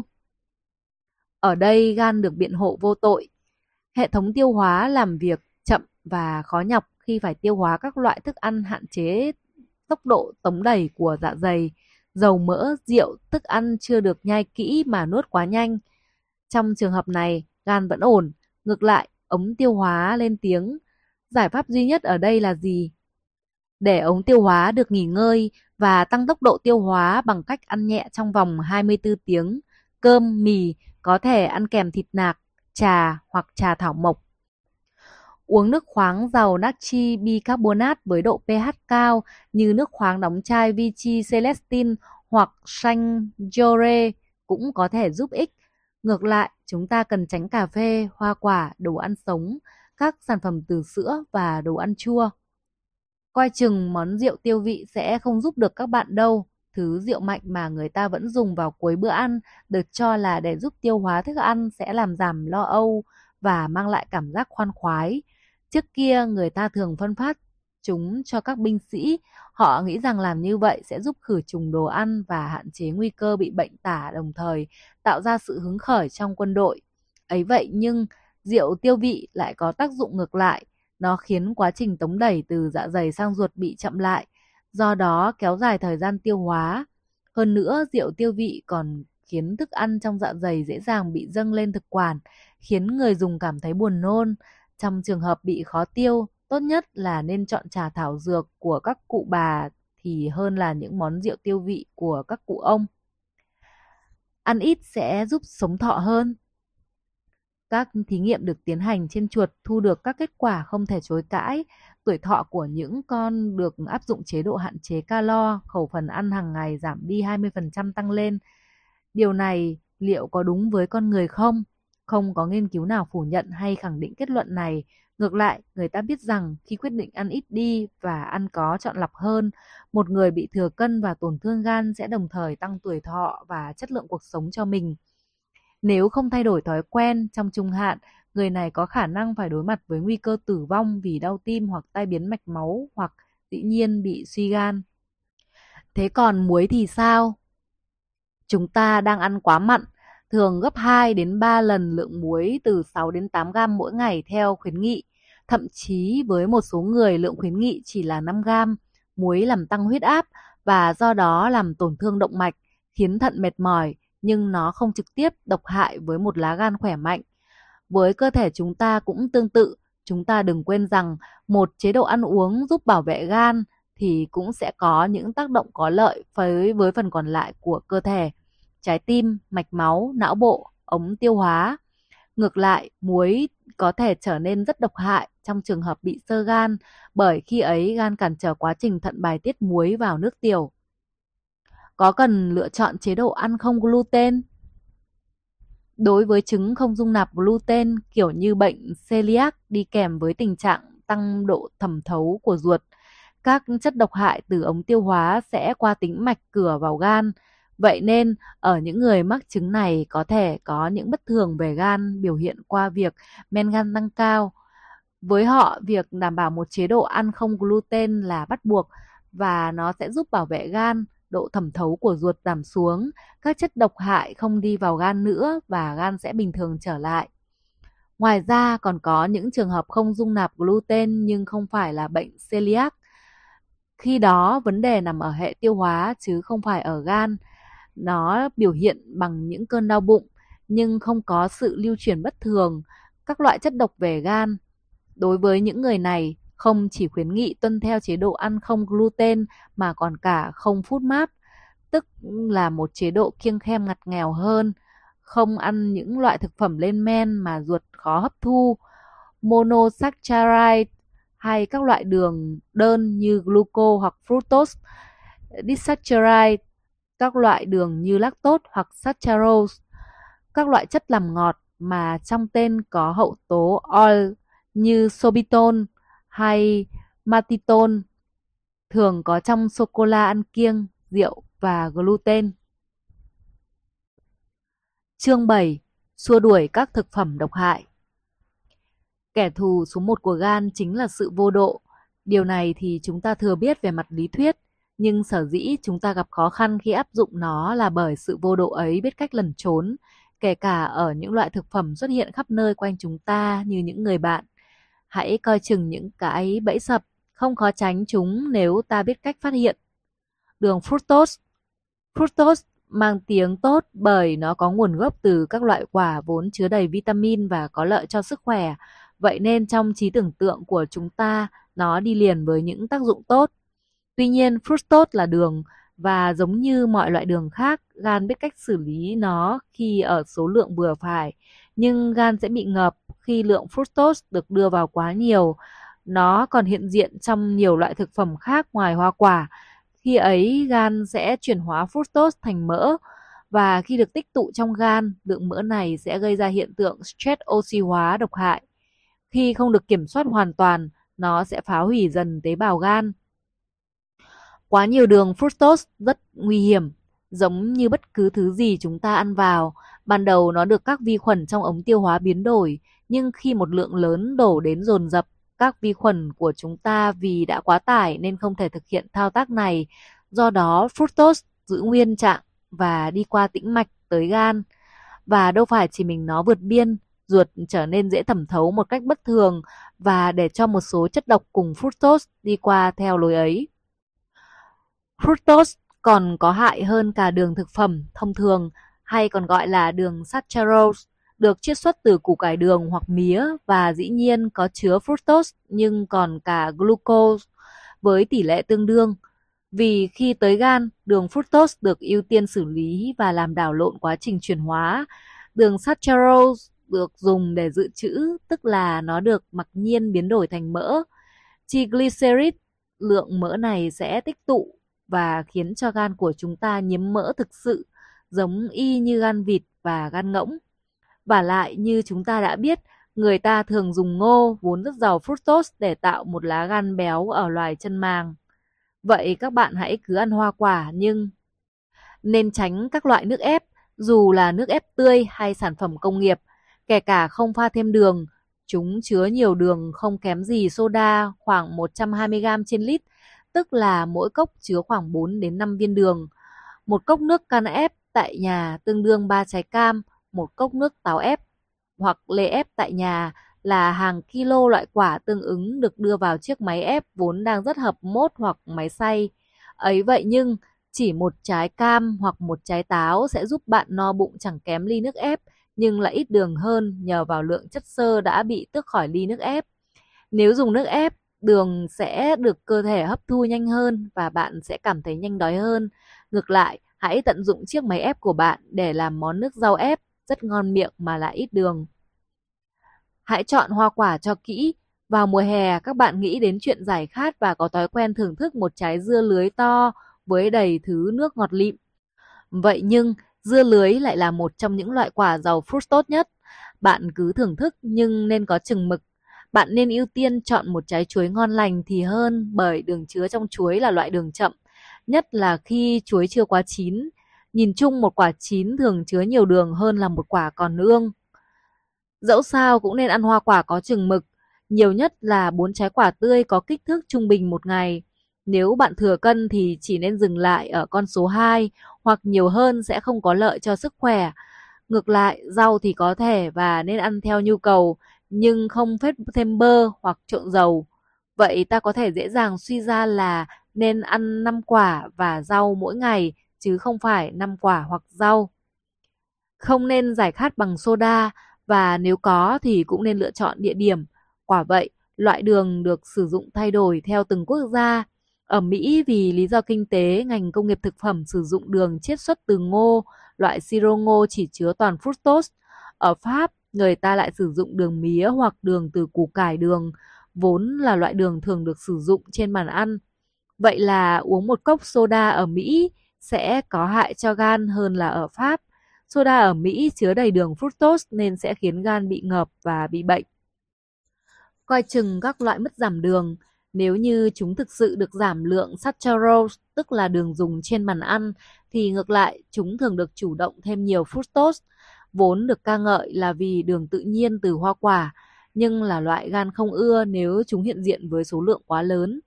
Ở đây gan được biện hộ vô tội. Hệ thống tiêu hóa làm việc chậm và khó nhọc khi phải tiêu hóa các loại thức ăn, hạn chế tốc độ tống đầy của dạ dày, dầu mỡ, rượu, thức ăn chưa được nhai kỹ mà nuốt quá nhanh. Trong trường hợp này, gan vẫn ổn, ngược lại, ống tiêu hóa lên tiếng. Giải pháp duy nhất ở đây là gì? Để ống tiêu hóa được nghỉ ngơi và tăng tốc độ tiêu hóa bằng cách ăn nhẹ trong vòng hai mươi tư tiếng, cơm, mì, có thể ăn kèm thịt nạc, trà hoặc trà thảo mộc. Uống nước khoáng giàu natri bicarbonate với độ pH cao như nước khoáng đóng chai Vichy Celestine hoặc Saint George cũng có thể giúp ích. Ngược lại, chúng ta cần tránh cà phê, hoa quả, đồ ăn sống, các sản phẩm từ sữa và đồ ăn chua. Coi chừng món rượu tiêu vị sẽ không giúp được các bạn đâu. Thứ rượu mạnh mà người ta vẫn dùng vào cuối bữa ăn được cho là để giúp tiêu hóa thức ăn, sẽ làm giảm lo âu và mang lại cảm giác khoan khoái. Trước kia người ta thường phân phát chúng cho các binh sĩ. Họ nghĩ rằng làm như vậy sẽ giúp khử trùng đồ ăn và hạn chế nguy cơ bị bệnh tả, đồng thời tạo ra sự hứng khởi trong quân đội. Ấy vậy nhưng rượu tiêu vị lại có tác dụng ngược lại. Nó khiến quá trình tống đẩy từ dạ dày sang ruột bị chậm lại, do đó kéo dài thời gian tiêu hóa. Hơn nữa, rượu tiêu vị còn khiến thức ăn trong dạ dày dễ dàng bị dâng lên thực quản, khiến người dùng cảm thấy buồn nôn. Trong trường hợp bị khó tiêu, tốt nhất là nên chọn trà thảo dược của các cụ bà thì hơn là những món rượu tiêu vị của các cụ ông. Ăn ít sẽ giúp sống thọ hơn. Các thí nghiệm được tiến hành trên chuột thu được các kết quả không thể chối cãi. Tuổi thọ của những con được áp dụng chế độ hạn chế calo, khẩu phần ăn hàng ngày giảm đi hai mươi phần trăm tăng lên. Điều này liệu có đúng với con người không? Không có nghiên cứu nào phủ nhận hay khẳng định kết luận này. Ngược lại, người ta biết rằng khi quyết định ăn ít đi và ăn có chọn lọc hơn, một người bị thừa cân và tổn thương gan sẽ đồng thời tăng tuổi thọ và chất lượng cuộc sống cho mình. Nếu không thay đổi thói quen, trong trung hạn, người này có khả năng phải đối mặt với nguy cơ tử vong vì đau tim hoặc tai biến mạch máu, hoặc dĩ nhiên bị suy gan. Thế còn muối thì sao? Chúng ta đang ăn quá mặn, thường gấp hai đến ba lần lượng muối từ sáu đến tám gam mỗi ngày theo khuyến nghị. Thậm chí với một số người lượng khuyến nghị chỉ là năm gam. Muối làm tăng huyết áp và do đó làm tổn thương động mạch, khiến thận mệt mỏi, nhưng nó không trực tiếp độc hại với một lá gan khỏe mạnh. Với cơ thể chúng ta cũng tương tự, chúng ta đừng quên rằng một chế độ ăn uống giúp bảo vệ gan thì cũng sẽ có những tác động có lợi với, với phần còn lại của cơ thể, trái tim, mạch máu, não bộ, ống tiêu hóa. Ngược lại, muối có thể trở nên rất độc hại trong trường hợp bị xơ gan, bởi khi ấy gan cản trở quá trình thận bài tiết muối vào nước tiểu. Có cần lựa chọn chế độ ăn không gluten? Đối với trứng không dung nạp gluten, kiểu như bệnh celiac đi kèm với tình trạng tăng độ thẩm thấu của ruột, các chất độc hại từ ống tiêu hóa sẽ qua tĩnh mạch cửa vào gan. Vậy nên, ở những người mắc chứng này có thể có những bất thường về gan biểu hiện qua việc men gan tăng cao. Với họ, việc đảm bảo một chế độ ăn không gluten là bắt buộc và nó sẽ giúp bảo vệ gan, độ thẩm thấu của ruột giảm xuống, các chất độc hại không đi vào gan nữa và gan sẽ bình thường trở lại. Ngoài ra còn có những trường hợp không dung nạp gluten nhưng không phải là bệnh celiac. Khi đó vấn đề nằm ở hệ tiêu hóa chứ không phải ở gan. Nó biểu hiện bằng những cơn đau bụng nhưng không có sự lưu chuyển bất thường các loại chất độc về gan. Đối với những người này, không chỉ khuyến nghị tuân theo chế độ ăn không gluten mà còn cả không food map, tức là một chế độ kiêng khem ngặt nghèo hơn, không ăn những loại thực phẩm lên men mà ruột khó hấp thu, monosaccharide hay các loại đường đơn như glucose hoặc fructose, disaccharide, các loại đường như lactose hoặc saccharose, các loại chất làm ngọt mà trong tên có hậu tố oil như sorbitol hay maltitol, thường có trong sô-cô-la ăn kiêng, rượu và gluten. Chương bảy. Xua đuổi các thực phẩm độc hại. Kẻ thù số một của gan chính là sự vô độ. Điều này thì chúng ta thừa biết về mặt lý thuyết, nhưng sở dĩ chúng ta gặp khó khăn khi áp dụng nó là bởi sự vô độ ấy biết cách lẩn trốn, kể cả ở những loại thực phẩm xuất hiện khắp nơi quanh chúng ta như những người bạn. Hãy coi chừng những cái bẫy sập, không khó tránh chúng nếu ta biết cách phát hiện. Đường fructose. Fructose mang tiếng tốt bởi nó có nguồn gốc từ các loại quả vốn chứa đầy vitamin và có lợi cho sức khỏe. Vậy nên trong trí tưởng tượng của chúng ta, nó đi liền với những tác dụng tốt. Tuy nhiên, fructose là đường và giống như mọi loại đường khác, gan biết cách xử lý nó khi ở số lượng vừa phải. Nhưng gan sẽ bị ngợp khi lượng fructose được đưa vào quá nhiều. Nó còn hiện diện trong nhiều loại thực phẩm khác ngoài hoa quả. Khi ấy, gan sẽ chuyển hóa fructose thành mỡ, và khi được tích tụ trong gan, lượng mỡ này sẽ gây ra hiện tượng stress oxy hóa độc hại. Khi không được kiểm soát hoàn toàn, nó sẽ phá hủy dần tế bào gan. Quá nhiều đường fructose rất nguy hiểm, giống như bất cứ thứ gì chúng ta ăn vào. Ban đầu nó được các vi khuẩn trong ống tiêu hóa biến đổi, nhưng khi một lượng lớn đổ đến dồn dập, các vi khuẩn của chúng ta vì đã quá tải nên không thể thực hiện thao tác này. Do đó, fructose giữ nguyên trạng và đi qua tĩnh mạch tới gan. Và đâu phải chỉ mình nó vượt biên, ruột trở nên dễ thẩm thấu một cách bất thường và để cho một số chất độc cùng fructose đi qua theo lối ấy. Fructose còn có hại hơn cả đường thực phẩm thông thường, hay còn gọi là đường saccharose, được chiết xuất từ củ cải đường hoặc mía và dĩ nhiên có chứa fructose nhưng còn cả glucose với tỷ lệ tương đương. Vì khi tới gan, đường fructose được ưu tiên xử lý và làm đảo lộn quá trình chuyển hóa. Đường saccharose được dùng để dự trữ, tức là nó được mặc nhiên biến đổi thành mỡ. Triglycerid, lượng mỡ này sẽ tích tụ và khiến cho gan của chúng ta nhiễm mỡ thực sự, giống y như gan vịt và gan ngỗng. Vả lại, như chúng ta đã biết, người ta thường dùng ngô vốn rất giàu fructose để tạo một lá gan béo ở loài chân màng. Vậy các bạn hãy cứ ăn hoa quả, nhưng nên tránh các loại nước ép, dù là nước ép tươi hay sản phẩm công nghiệp, kể cả không pha thêm đường. Chúng chứa nhiều đường không kém gì soda, khoảng một trăm hai mươi gam trên lít, tức là mỗi cốc chứa khoảng bốn đến năm viên đường. Một cốc nước cam ép tại nhà tương đương ba trái cam, một cốc nước táo ép hoặc lê ép tại nhà là hàng kilo loại quả tương ứng được đưa vào chiếc máy ép vốn đang rất hợp mốt hoặc máy xay. Ấy vậy nhưng chỉ một trái cam hoặc một trái táo sẽ giúp bạn no bụng chẳng kém ly nước ép, nhưng lại ít đường hơn nhờ vào lượng chất xơ đã bị tước khỏi ly nước ép. Nếu dùng nước ép, đường sẽ được cơ thể hấp thu nhanh hơn và bạn sẽ cảm thấy nhanh đói hơn. Ngược lại, hãy tận dụng chiếc máy ép của bạn để làm món nước rau ép rất ngon miệng mà lại ít đường. Hãy chọn hoa quả cho kỹ. Vào mùa hè, các bạn nghĩ đến chuyện giải khát và có thói quen thưởng thức một trái dưa lưới to với đầy thứ nước ngọt lịm. Vậy nhưng, dưa lưới lại là một trong những loại quả giàu fructose nhất. Bạn cứ thưởng thức nhưng nên có chừng mực. Bạn nên ưu tiên chọn một trái chuối ngon lành thì hơn, bởi đường chứa trong chuối là loại đường chậm, nhất là khi chuối chưa quá chín. Nhìn chung, một quả chín thường chứa nhiều đường hơn là một quả còn ương. Dẫu sao cũng nên ăn hoa quả có chừng mực, nhiều nhất là bốn trái quả tươi có kích thước trung bình một ngày. Nếu bạn thừa cân thì chỉ nên dừng lại ở con số hai, hoặc nhiều hơn sẽ không có lợi cho sức khỏe. Ngược lại, rau thì có thể và nên ăn theo nhu cầu, nhưng không phết thêm bơ hoặc trộn dầu. Vậy ta có thể dễ dàng suy ra là nên ăn năm quả và rau mỗi ngày, chứ không phải năm quả hoặc rau. Không nên giải khát bằng soda, và nếu có thì cũng nên lựa chọn địa điểm. Quả vậy, loại đường được sử dụng thay đổi theo từng quốc gia. Ở Mỹ, vì lý do kinh tế, ngành công nghiệp thực phẩm sử dụng đường chiết xuất từ ngô, loại siro ngô chỉ chứa toàn fructose. Ở Pháp, người ta lại sử dụng đường mía hoặc đường từ củ cải đường, vốn là loại đường thường được sử dụng trên bàn ăn. Vậy là uống một cốc soda ở Mỹ sẽ có hại cho gan hơn là ở Pháp. Soda ở Mỹ chứa đầy đường fructose nên sẽ khiến gan bị ngợp và bị bệnh. Coi chừng các loại mất giảm đường. Nếu như chúng thực sự được giảm lượng saccharose, tức là đường dùng trên bàn ăn, thì ngược lại chúng thường được chủ động thêm nhiều fructose, vốn được ca ngợi là vì đường tự nhiên từ hoa quả, nhưng là loại gan không ưa nếu chúng hiện diện với số lượng quá lớn.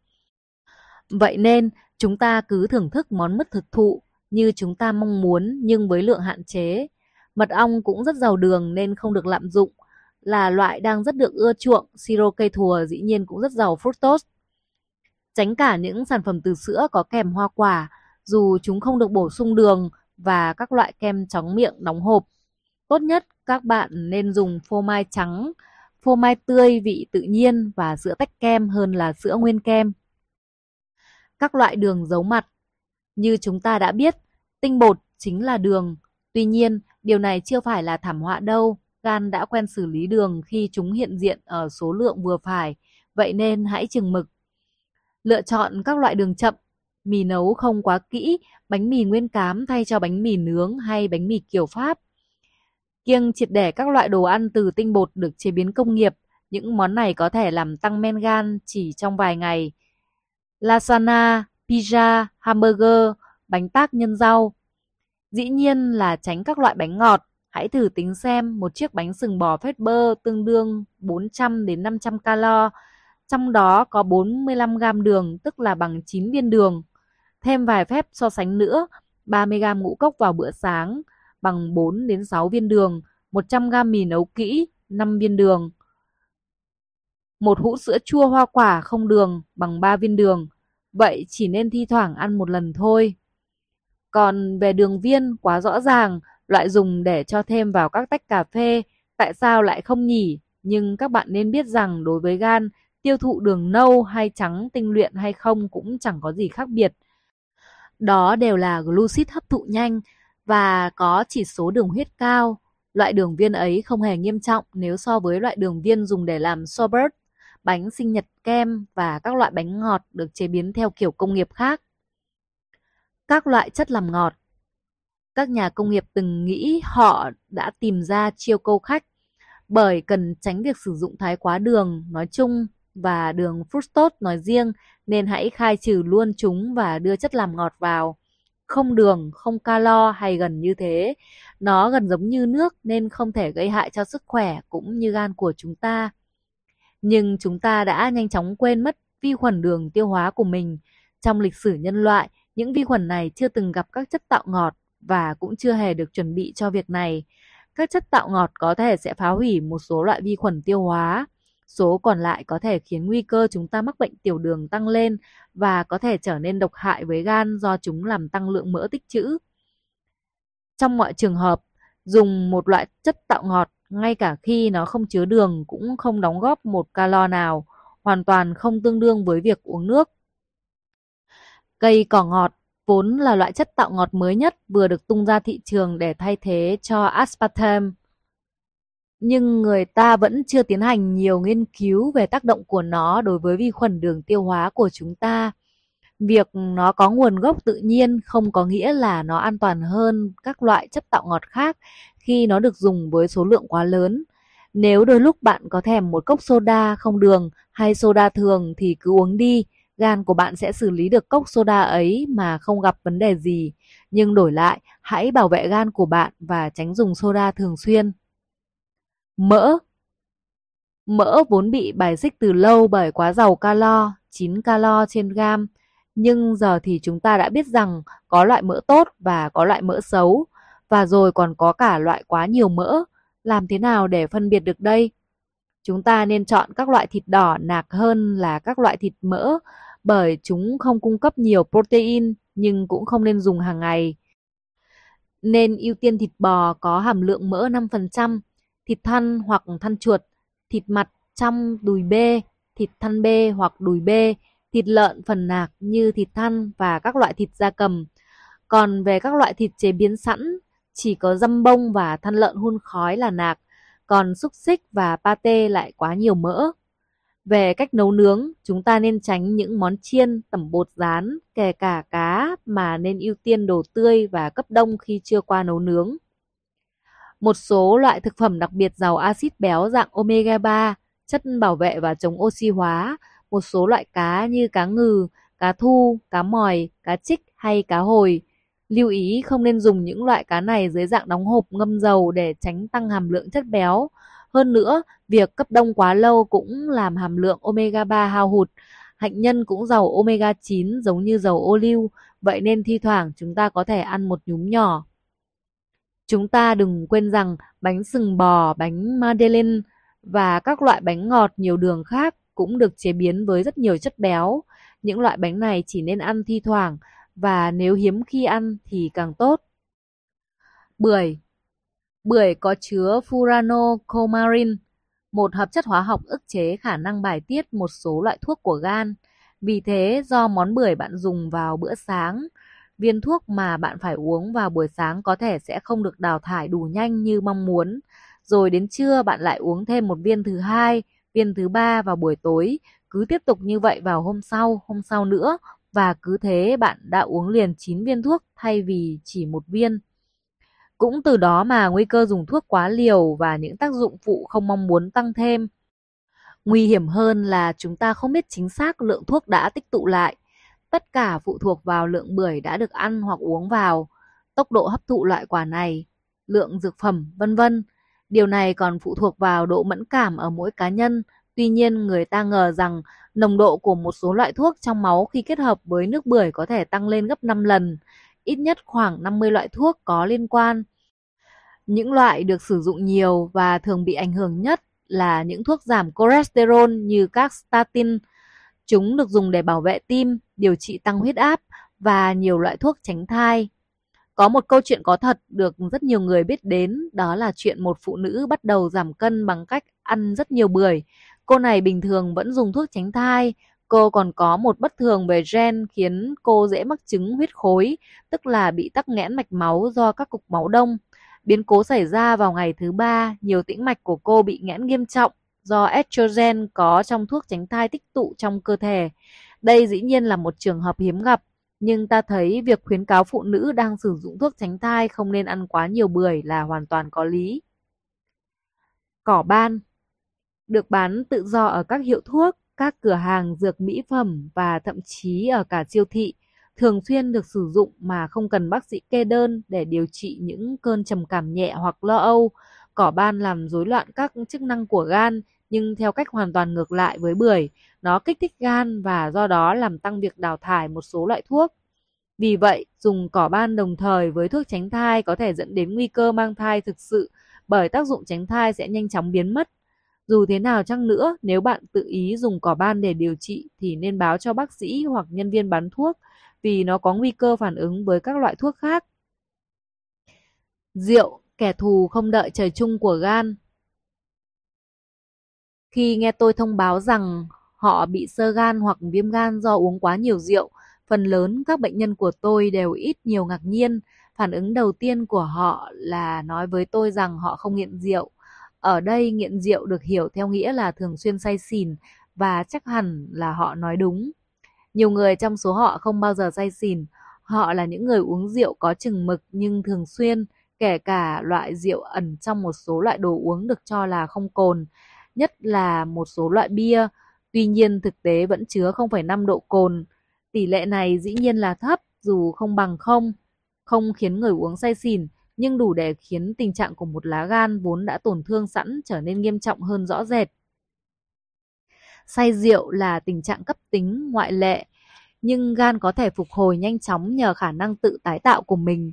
Vậy nên chúng ta cứ thưởng thức món mứt thực thụ như chúng ta mong muốn, nhưng với lượng hạn chế. Mật ong cũng rất giàu đường nên không được lạm dụng, là loại đang rất được ưa chuộng. Siro cây thùa dĩ nhiên cũng rất giàu fructose. Tránh cả những sản phẩm từ sữa có kèm hoa quả, dù chúng không được bổ sung đường, và các loại kem chóng miệng đóng hộp. Tốt nhất các bạn nên dùng phô mai trắng, phô mai tươi vị tự nhiên và sữa tách kem hơn là sữa nguyên kem. Các loại đường giấu mặt. Như chúng ta đã biết, tinh bột chính là đường. Tuy nhiên, điều này chưa phải là thảm họa đâu. Gan đã quen xử lý đường khi chúng hiện diện ở số lượng vừa phải, vậy nên hãy chừng mực. Lựa chọn các loại đường chậm, mì nấu không quá kỹ, bánh mì nguyên cám thay cho bánh mì nướng hay bánh mì kiểu Pháp. Kiêng triệt để các loại đồ ăn từ tinh bột được chế biến công nghiệp, Những món này có thể làm tăng men gan chỉ trong vài ngày. Lasagna, pizza, hamburger, bánh tart nhân rau. Dĩ nhiên là tránh các loại bánh ngọt. Hãy thử tính xem một chiếc bánh sừng bò phết bơ tương đương bốn trăm đến năm trăm calo, trong đó có bốn mươi lăm gam đường, tức là bằng chín viên đường. Thêm vài phép so sánh nữa, ba mươi gam ngũ cốc vào bữa sáng bằng bốn đến sáu viên đường, một trăm gam mì nấu kỹ, năm viên đường. Một hũ sữa chua hoa quả không đường bằng ba viên đường. Vậy chỉ nên thi thoảng ăn một lần thôi. Còn về đường viên quá rõ ràng, loại dùng để cho thêm vào các tách cà phê, tại sao lại không nhỉ? Nhưng các bạn nên biết rằng đối với gan, tiêu thụ đường nâu hay trắng tinh luyện hay không cũng chẳng có gì khác biệt. Đó đều là glucid hấp thụ nhanh và có chỉ số đường huyết cao. Loại đường viên ấy không hề nghiêm trọng nếu so với loại đường viên dùng để làm sorbet, bánh sinh nhật, kem và các loại bánh ngọt được chế biến theo kiểu công nghiệp khác. Các loại chất làm ngọt. Các nhà công nghiệp từng nghĩ họ đã tìm ra chiêu câu khách, bởi cần tránh việc sử dụng thái quá đường nói chung và đường fructose nói riêng, nên hãy khai trừ luôn chúng và đưa chất làm ngọt vào. Không đường, không calo hay gần như thế. Nó gần giống như nước nên không thể gây hại cho sức khỏe cũng như gan của chúng ta. Nhưng chúng ta đã nhanh chóng quên mất vi khuẩn đường tiêu hóa của mình. Trong lịch sử nhân loại, những vi khuẩn này chưa từng gặp các chất tạo ngọt và cũng chưa hề được chuẩn bị cho việc này. Các chất tạo ngọt có thể sẽ phá hủy một số loại vi khuẩn tiêu hóa. Số còn lại có thể khiến nguy cơ chúng ta mắc bệnh tiểu đường tăng lên và có thể trở nên độc hại với gan do chúng làm tăng lượng mỡ tích trữ. Trong mọi trường hợp, dùng một loại chất tạo ngọt ngay cả khi nó không chứa đường cũng không đóng góp một calo nào, hoàn toàn không tương đương với việc uống nước. Cây cỏ ngọt vốn là loại chất tạo ngọt mới nhất vừa được tung ra thị trường để thay thế cho aspartame. Nhưng người ta vẫn chưa tiến hành nhiều nghiên cứu về tác động của nó đối với vi khuẩn đường tiêu hóa của chúng ta. Việc nó có nguồn gốc tự nhiên không có nghĩa là nó an toàn hơn các loại chất tạo ngọt khác khi nó được dùng với số lượng quá lớn. Nếu đôi lúc bạn có thèm một cốc soda không đường hay soda thường thì cứ uống đi, gan của bạn sẽ xử lý được cốc soda ấy mà không gặp vấn đề gì. Nhưng đổi lại, hãy bảo vệ gan của bạn và tránh dùng soda thường xuyên. Mỡ. Mỡ vốn bị bài xích từ lâu bởi quá giàu calo, chín calo trên gam. Nhưng giờ thì chúng ta đã biết rằng có loại mỡ tốt và có loại mỡ xấu, và rồi còn có cả loại quá nhiều mỡ. Làm thế nào để phân biệt được đây? Chúng ta nên chọn các loại thịt đỏ nạc hơn là các loại thịt mỡ, bởi chúng không cung cấp nhiều protein nhưng cũng không nên dùng hàng ngày. Nên ưu tiên thịt bò có hàm lượng mỡ năm phần trăm, thịt thăn hoặc thăn chuột, thịt mặt trong đùi bê, thịt thăn bê hoặc đùi bê, thịt lợn phần nạc như thịt thăn và các loại thịt gia cầm. Còn về các loại thịt chế biến sẵn, chỉ có dăm bông và thăn lợn hun khói là nạc, còn xúc xích và pate lại quá nhiều mỡ. Về cách nấu nướng, chúng ta nên tránh những món chiên, tẩm bột rán, kể cả cá, mà nên ưu tiên đồ tươi và cấp đông khi chưa qua nấu nướng. Một số loại thực phẩm đặc biệt giàu axit béo dạng omega ba, chất bảo vệ và chống oxy hóa, một số loại cá như cá ngừ, cá thu, cá mòi, cá trích hay cá hồi. Lưu ý không nên dùng những loại cá này dưới dạng đóng hộp ngâm dầu để tránh tăng hàm lượng chất béo. Hơn nữa, việc cấp đông quá lâu cũng làm hàm lượng omega ba hao hụt. Hạnh nhân cũng giàu omega chín giống như dầu ô liu, vậy nên thi thoảng chúng ta có thể ăn một nhúm nhỏ. Chúng ta đừng quên rằng bánh sừng bò, bánh madeleine và các loại bánh ngọt nhiều đường khác cũng được chế biến với rất nhiều chất béo. Những loại bánh này chỉ nên ăn thi thoảng, và nếu hiếm khi ăn thì càng tốt. Bưởi. Bưởi có chứa furanocoumarin, một hợp chất hóa học ức chế khả năng bài tiết một số loại thuốc của gan. Vì thế, do món bưởi bạn dùng vào bữa sáng, viên thuốc mà bạn phải uống vào buổi sáng có thể sẽ không được đào thải đủ nhanh như mong muốn. Rồi đến trưa bạn lại uống thêm một viên thứ hai, viên thứ ba vào buổi tối, cứ tiếp tục như vậy vào hôm sau, hôm sau nữa, và cứ thế bạn đã uống liền chín viên thuốc thay vì chỉ một viên. Cũng từ đó mà nguy cơ dùng thuốc quá liều và những tác dụng phụ không mong muốn tăng thêm. Nguy hiểm hơn là chúng ta không biết chính xác lượng thuốc đã tích tụ lại. Tất cả phụ thuộc vào lượng bưởi đã được ăn hoặc uống vào, tốc độ hấp thụ loại quả này, lượng dược phẩm, vân vân. Điều này còn phụ thuộc vào độ mẫn cảm ở mỗi cá nhân. Tuy nhiên, người ta ngờ rằng nồng độ của một số loại thuốc trong máu khi kết hợp với nước bưởi có thể tăng lên gấp năm lần. Ít nhất khoảng năm mươi loại thuốc có liên quan. Những loại được sử dụng nhiều và thường bị ảnh hưởng nhất là những thuốc giảm cholesterol như các statin. Chúng được dùng để bảo vệ tim, điều trị tăng huyết áp và nhiều loại thuốc tránh thai. Có một câu chuyện có thật được rất nhiều người biết đến, đó là chuyện một phụ nữ bắt đầu giảm cân bằng cách ăn rất nhiều bưởi. Cô này bình thường vẫn dùng thuốc tránh thai. Cô còn có một bất thường về gen khiến cô dễ mắc chứng huyết khối, tức là bị tắc nghẽn mạch máu do các cục máu đông. Biến cố xảy ra vào ngày thứ ba, nhiều tĩnh mạch của cô bị nghẽn nghiêm trọng do estrogen có trong thuốc tránh thai tích tụ trong cơ thể. Đây dĩ nhiên là một trường hợp hiếm gặp, nhưng ta thấy việc khuyến cáo phụ nữ đang sử dụng thuốc tránh thai không nên ăn quá nhiều bưởi là hoàn toàn có lý. Cỏ ban được bán tự do ở các hiệu thuốc, các cửa hàng dược mỹ phẩm và thậm chí ở cả siêu thị, thường xuyên được sử dụng mà không cần bác sĩ kê đơn để điều trị những cơn trầm cảm nhẹ hoặc lo âu. Cỏ ban làm rối loạn các chức năng của gan, nhưng theo cách hoàn toàn ngược lại với bưởi, nó kích thích gan và do đó làm tăng việc đào thải một số loại thuốc. Vì vậy, dùng cỏ ban đồng thời với thuốc tránh thai có thể dẫn đến nguy cơ mang thai thực sự, bởi tác dụng tránh thai sẽ nhanh chóng biến mất. Dù thế nào chăng nữa, nếu bạn tự ý dùng cỏ ban để điều trị thì nên báo cho bác sĩ hoặc nhân viên bán thuốc, vì nó có nguy cơ phản ứng với các loại thuốc khác. Rượu, kẻ thù không đợi trời chung của gan. Khi nghe tôi thông báo rằng họ bị xơ gan hoặc viêm gan do uống quá nhiều rượu, phần lớn các bệnh nhân của tôi đều ít nhiều ngạc nhiên. Phản ứng đầu tiên của họ là nói với tôi rằng họ không nghiện rượu. Ở đây nghiện rượu được hiểu theo nghĩa là thường xuyên say xỉn, và chắc hẳn là họ nói đúng. Nhiều người trong số họ không bao giờ say xỉn. Họ là những người uống rượu có chừng mực nhưng thường xuyên, kể cả loại rượu ẩn trong một số loại đồ uống được cho là không cồn, nhất là một số loại bia. Tuy nhiên thực tế vẫn chứa không phẩy năm độ cồn. Tỷ lệ này dĩ nhiên là thấp, dù không bằng không, không khiến người uống say xỉn, nhưng đủ để khiến tình trạng của một lá gan vốn đã tổn thương sẵn trở nên nghiêm trọng hơn rõ rệt. Say rượu là tình trạng cấp tính ngoại lệ, nhưng gan có thể phục hồi nhanh chóng nhờ khả năng tự tái tạo của mình.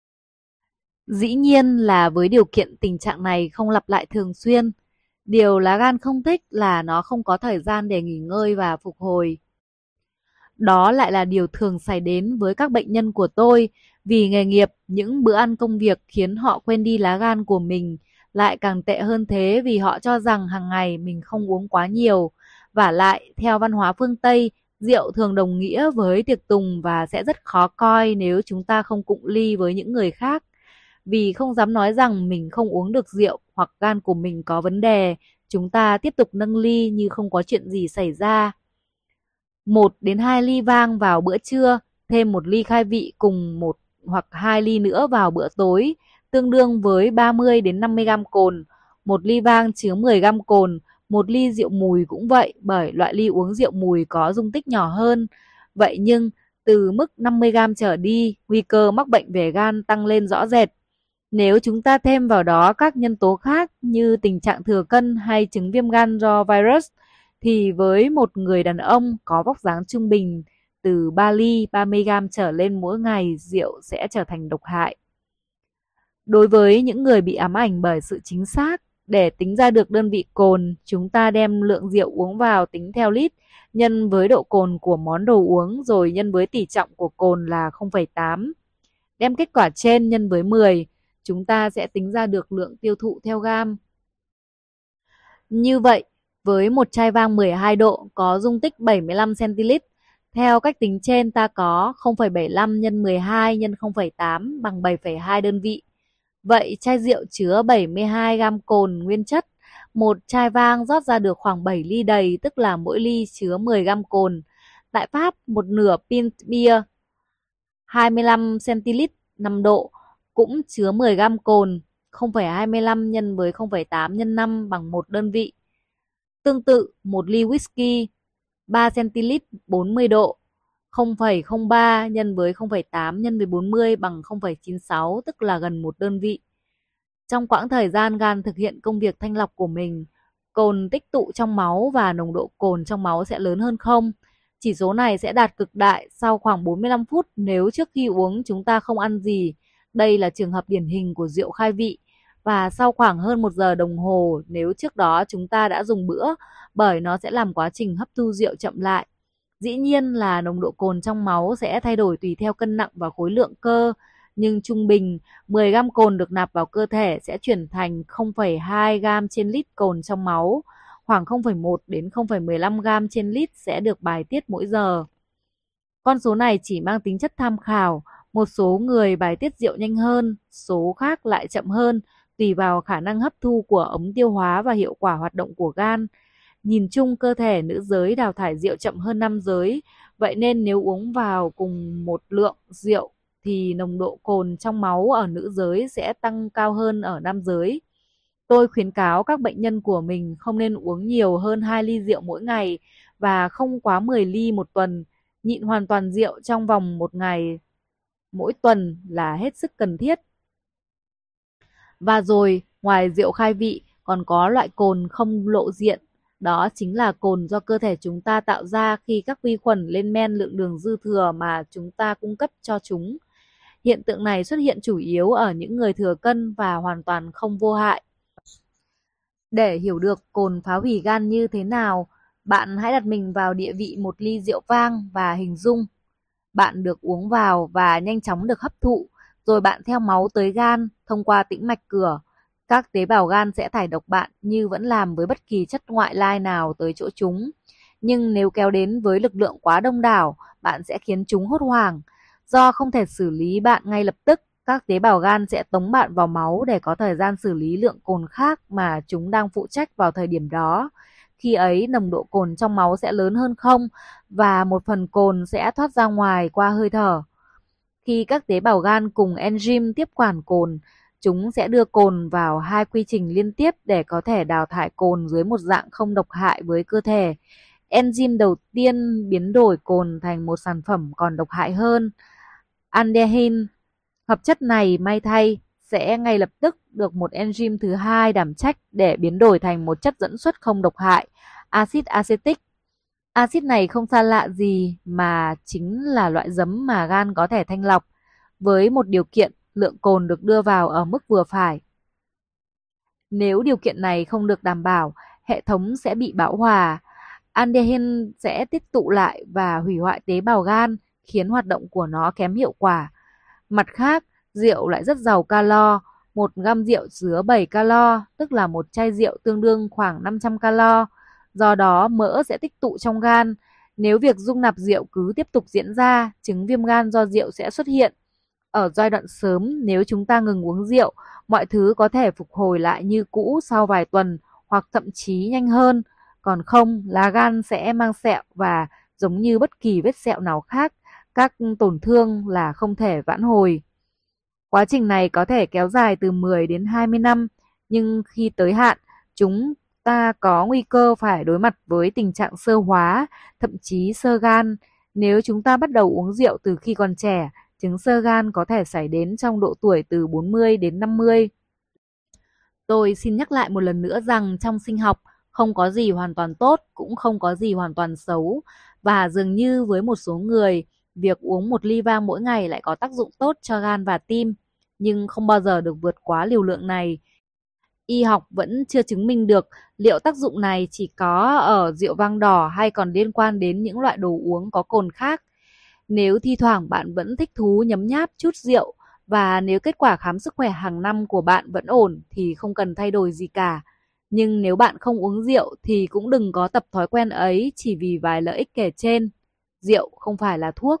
Dĩ nhiên là với điều kiện tình trạng này không lặp lại thường xuyên. Điều lá gan không thích là nó không có thời gian để nghỉ ngơi và phục hồi. Đó lại là điều thường xảy đến với các bệnh nhân của tôi. Vì nghề nghiệp, những bữa ăn công việc khiến họ quên đi lá gan của mình. Lại càng tệ hơn thế vì họ cho rằng hàng ngày mình không uống quá nhiều. Vả lại, theo văn hóa phương Tây, rượu thường đồng nghĩa với tiệc tùng và sẽ rất khó coi nếu chúng ta không cụng ly với những người khác. Vì không dám nói rằng mình không uống được rượu hoặc gan của mình có vấn đề, chúng ta tiếp tục nâng ly như không có chuyện gì xảy ra. Một đến hai ly vang vào bữa trưa, thêm một ly khai vị cùng một hoặc hai ly nữa vào bữa tối, tương đương với ba mươi đến năm mươi gam cồn. Một ly vang chứa mười gam cồn, một ly rượu mùi cũng vậy, bởi loại ly uống rượu mùi có dung tích nhỏ hơn. Vậy nhưng, từ mức năm mươi gam trở đi, nguy cơ mắc bệnh về gan tăng lên rõ rệt. Nếu chúng ta thêm vào đó các nhân tố khác như tình trạng thừa cân hay chứng viêm gan do virus, thì với một người đàn ông có vóc dáng trung bình, từ ba ly ba mươi gam trở lên mỗi ngày, rượu sẽ trở thành độc hại. Đối với những người bị ám ảnh bởi sự chính xác, để tính ra được đơn vị cồn, chúng ta đem lượng rượu uống vào tính theo lít, nhân với độ cồn của món đồ uống rồi nhân với tỷ trọng của cồn là không phẩy tám. Đem kết quả trên nhân với mười, chúng ta sẽ tính ra được lượng tiêu thụ theo gam. Như vậy, với một chai vang mười hai độ có dung tích bảy mươi lăm xăng-ti-lít, theo cách tính trên ta có không phẩy bảy mươi lăm nhân mười hai nhân không phẩy tám bằng bảy phẩy hai đơn vị. Vậy chai rượu chứa bảy mươi hai gam cồn nguyên chất, một chai vang rót ra được khoảng bảy ly đầy, tức là mỗi ly chứa mười gam cồn. Tại Pháp, một nửa pint bia hai mươi lăm xăng-ti-lít năm độ cũng chứa mười gam cồn, không phẩy hai mươi lăm nhân với không phẩy tám nhân năm bằng một đơn vị. Tương tự, một ly whisky ba xăng-ti-lít bốn mươi độ, không phẩy không ba nhân với không phẩy tám nhân với bốn mươi bằng không phẩy chín sáu, tức là gần một đơn vị. Trong quãng thời gian gan thực hiện công việc thanh lọc của mình, cồn tích tụ trong máu và nồng độ cồn trong máu sẽ lớn hơn không. Chỉ số này sẽ đạt cực đại sau khoảng bốn mươi lăm phút nếu trước khi uống chúng ta không ăn gì. Đây là trường hợp điển hình của rượu khai vị. Và sau khoảng hơn một giờ đồng hồ nếu trước đó chúng ta đã dùng bữa, bởi nó sẽ làm quá trình hấp thu rượu chậm lại. Dĩ nhiên là nồng độ cồn trong máu sẽ thay đổi tùy theo cân nặng và khối lượng cơ, nhưng trung bình mười gam cồn được nạp vào cơ thể sẽ chuyển thành không phẩy hai gam trên lít cồn trong máu, khoảng không phẩy một đến không phẩy mười lăm gam trên lít sẽ được bài tiết mỗi giờ. Con số này chỉ mang tính chất tham khảo, một số người bài tiết rượu nhanh hơn, số khác lại chậm hơn, tùy vào khả năng hấp thu của ống tiêu hóa và hiệu quả hoạt động của gan. Nhìn chung cơ thể nữ giới đào thải rượu chậm hơn nam giới, vậy nên nếu uống vào cùng một lượng rượu thì nồng độ cồn trong máu ở nữ giới sẽ tăng cao hơn ở nam giới. Tôi khuyến cáo các bệnh nhân của mình không nên uống nhiều hơn hai ly rượu mỗi ngày và không quá mười ly một tuần. Nhịn hoàn toàn rượu trong vòng một ngày mỗi tuần là hết sức cần thiết. Và rồi, ngoài rượu khai vị, còn có loại cồn không lộ diện. Đó chính là cồn do cơ thể chúng ta tạo ra khi các vi khuẩn lên men lượng đường dư thừa mà chúng ta cung cấp cho chúng. Hiện tượng này xuất hiện chủ yếu ở những người thừa cân và hoàn toàn không vô hại. Để hiểu được cồn phá hủy gan như thế nào, bạn hãy đặt mình vào địa vị một ly rượu vang và hình dung bạn được uống vào và nhanh chóng được hấp thụ, rồi bạn theo máu tới gan thông qua tĩnh mạch cửa. Các tế bào gan sẽ thải độc bạn như vẫn làm với bất kỳ chất ngoại lai nào tới chỗ chúng. Nhưng nếu kéo đến với lực lượng quá đông đảo, bạn sẽ khiến chúng hốt hoảng. Do không thể xử lý bạn ngay lập tức, các tế bào gan sẽ tống bạn vào máu để có thời gian xử lý lượng cồn khác mà chúng đang phụ trách vào thời điểm đó. Khi ấy nồng độ cồn trong máu sẽ lớn hơn không và một phần cồn sẽ thoát ra ngoài qua hơi thở. Khi các tế bào gan cùng enzyme tiếp quản cồn, chúng sẽ đưa cồn vào hai quy trình liên tiếp để có thể đào thải cồn dưới một dạng không độc hại với cơ thể. Enzyme đầu tiên biến đổi cồn thành một sản phẩm còn độc hại hơn, aldehyde. Hợp chất này may thay sẽ ngay lập tức được một enzyme thứ hai đảm trách để biến đổi thành một chất dẫn xuất không độc hại, axit acetic. Axit này không xa lạ gì mà chính là loại giấm mà gan có thể thanh lọc, với một điều kiện lượng cồn được đưa vào ở mức vừa phải. Nếu điều kiện này không được đảm bảo, hệ thống sẽ bị bão hòa. Aldehyde sẽ tích tụ lại và hủy hoại tế bào gan, khiến hoạt động của nó kém hiệu quả. Mặt khác, rượu lại rất giàu calo. Một gam rượu chứa bảy calo, tức là một chai rượu tương đương khoảng năm trăm calo. Do đó, mỡ sẽ tích tụ trong gan. Nếu việc dung nạp rượu cứ tiếp tục diễn ra, chứng viêm gan do rượu sẽ xuất hiện. Ở giai đoạn sớm, nếu chúng ta ngừng uống rượu, mọi thứ có thể phục hồi lại như cũ sau vài tuần hoặc thậm chí nhanh hơn. Còn không, lá gan sẽ mang sẹo và giống như bất kỳ vết sẹo nào khác, các tổn thương là không thể vãn hồi. Quá trình này có thể kéo dài từ mười đến hai mươi năm, nhưng khi tới hạn, chúng ta có nguy cơ phải đối mặt với tình trạng xơ hóa, thậm chí xơ gan. Nếu chúng ta bắt đầu uống rượu từ khi còn trẻ, chứng xơ gan có thể xảy đến trong độ tuổi từ bốn mươi đến năm mươi. Tôi xin nhắc lại một lần nữa rằng trong sinh học, không có gì hoàn toàn tốt, cũng không có gì hoàn toàn xấu. Và dường như với một số người, việc uống một ly vang mỗi ngày lại có tác dụng tốt cho gan và tim, nhưng không bao giờ được vượt quá liều lượng này. Y học vẫn chưa chứng minh được liệu tác dụng này chỉ có ở rượu vang đỏ hay còn liên quan đến những loại đồ uống có cồn khác. Nếu thi thoảng bạn vẫn thích thú nhấm nháp chút rượu và nếu kết quả khám sức khỏe hàng năm của bạn vẫn ổn thì không cần thay đổi gì cả. Nhưng nếu bạn không uống rượu thì cũng đừng có tập thói quen ấy chỉ vì vài lợi ích kể trên. Rượu không phải là thuốc.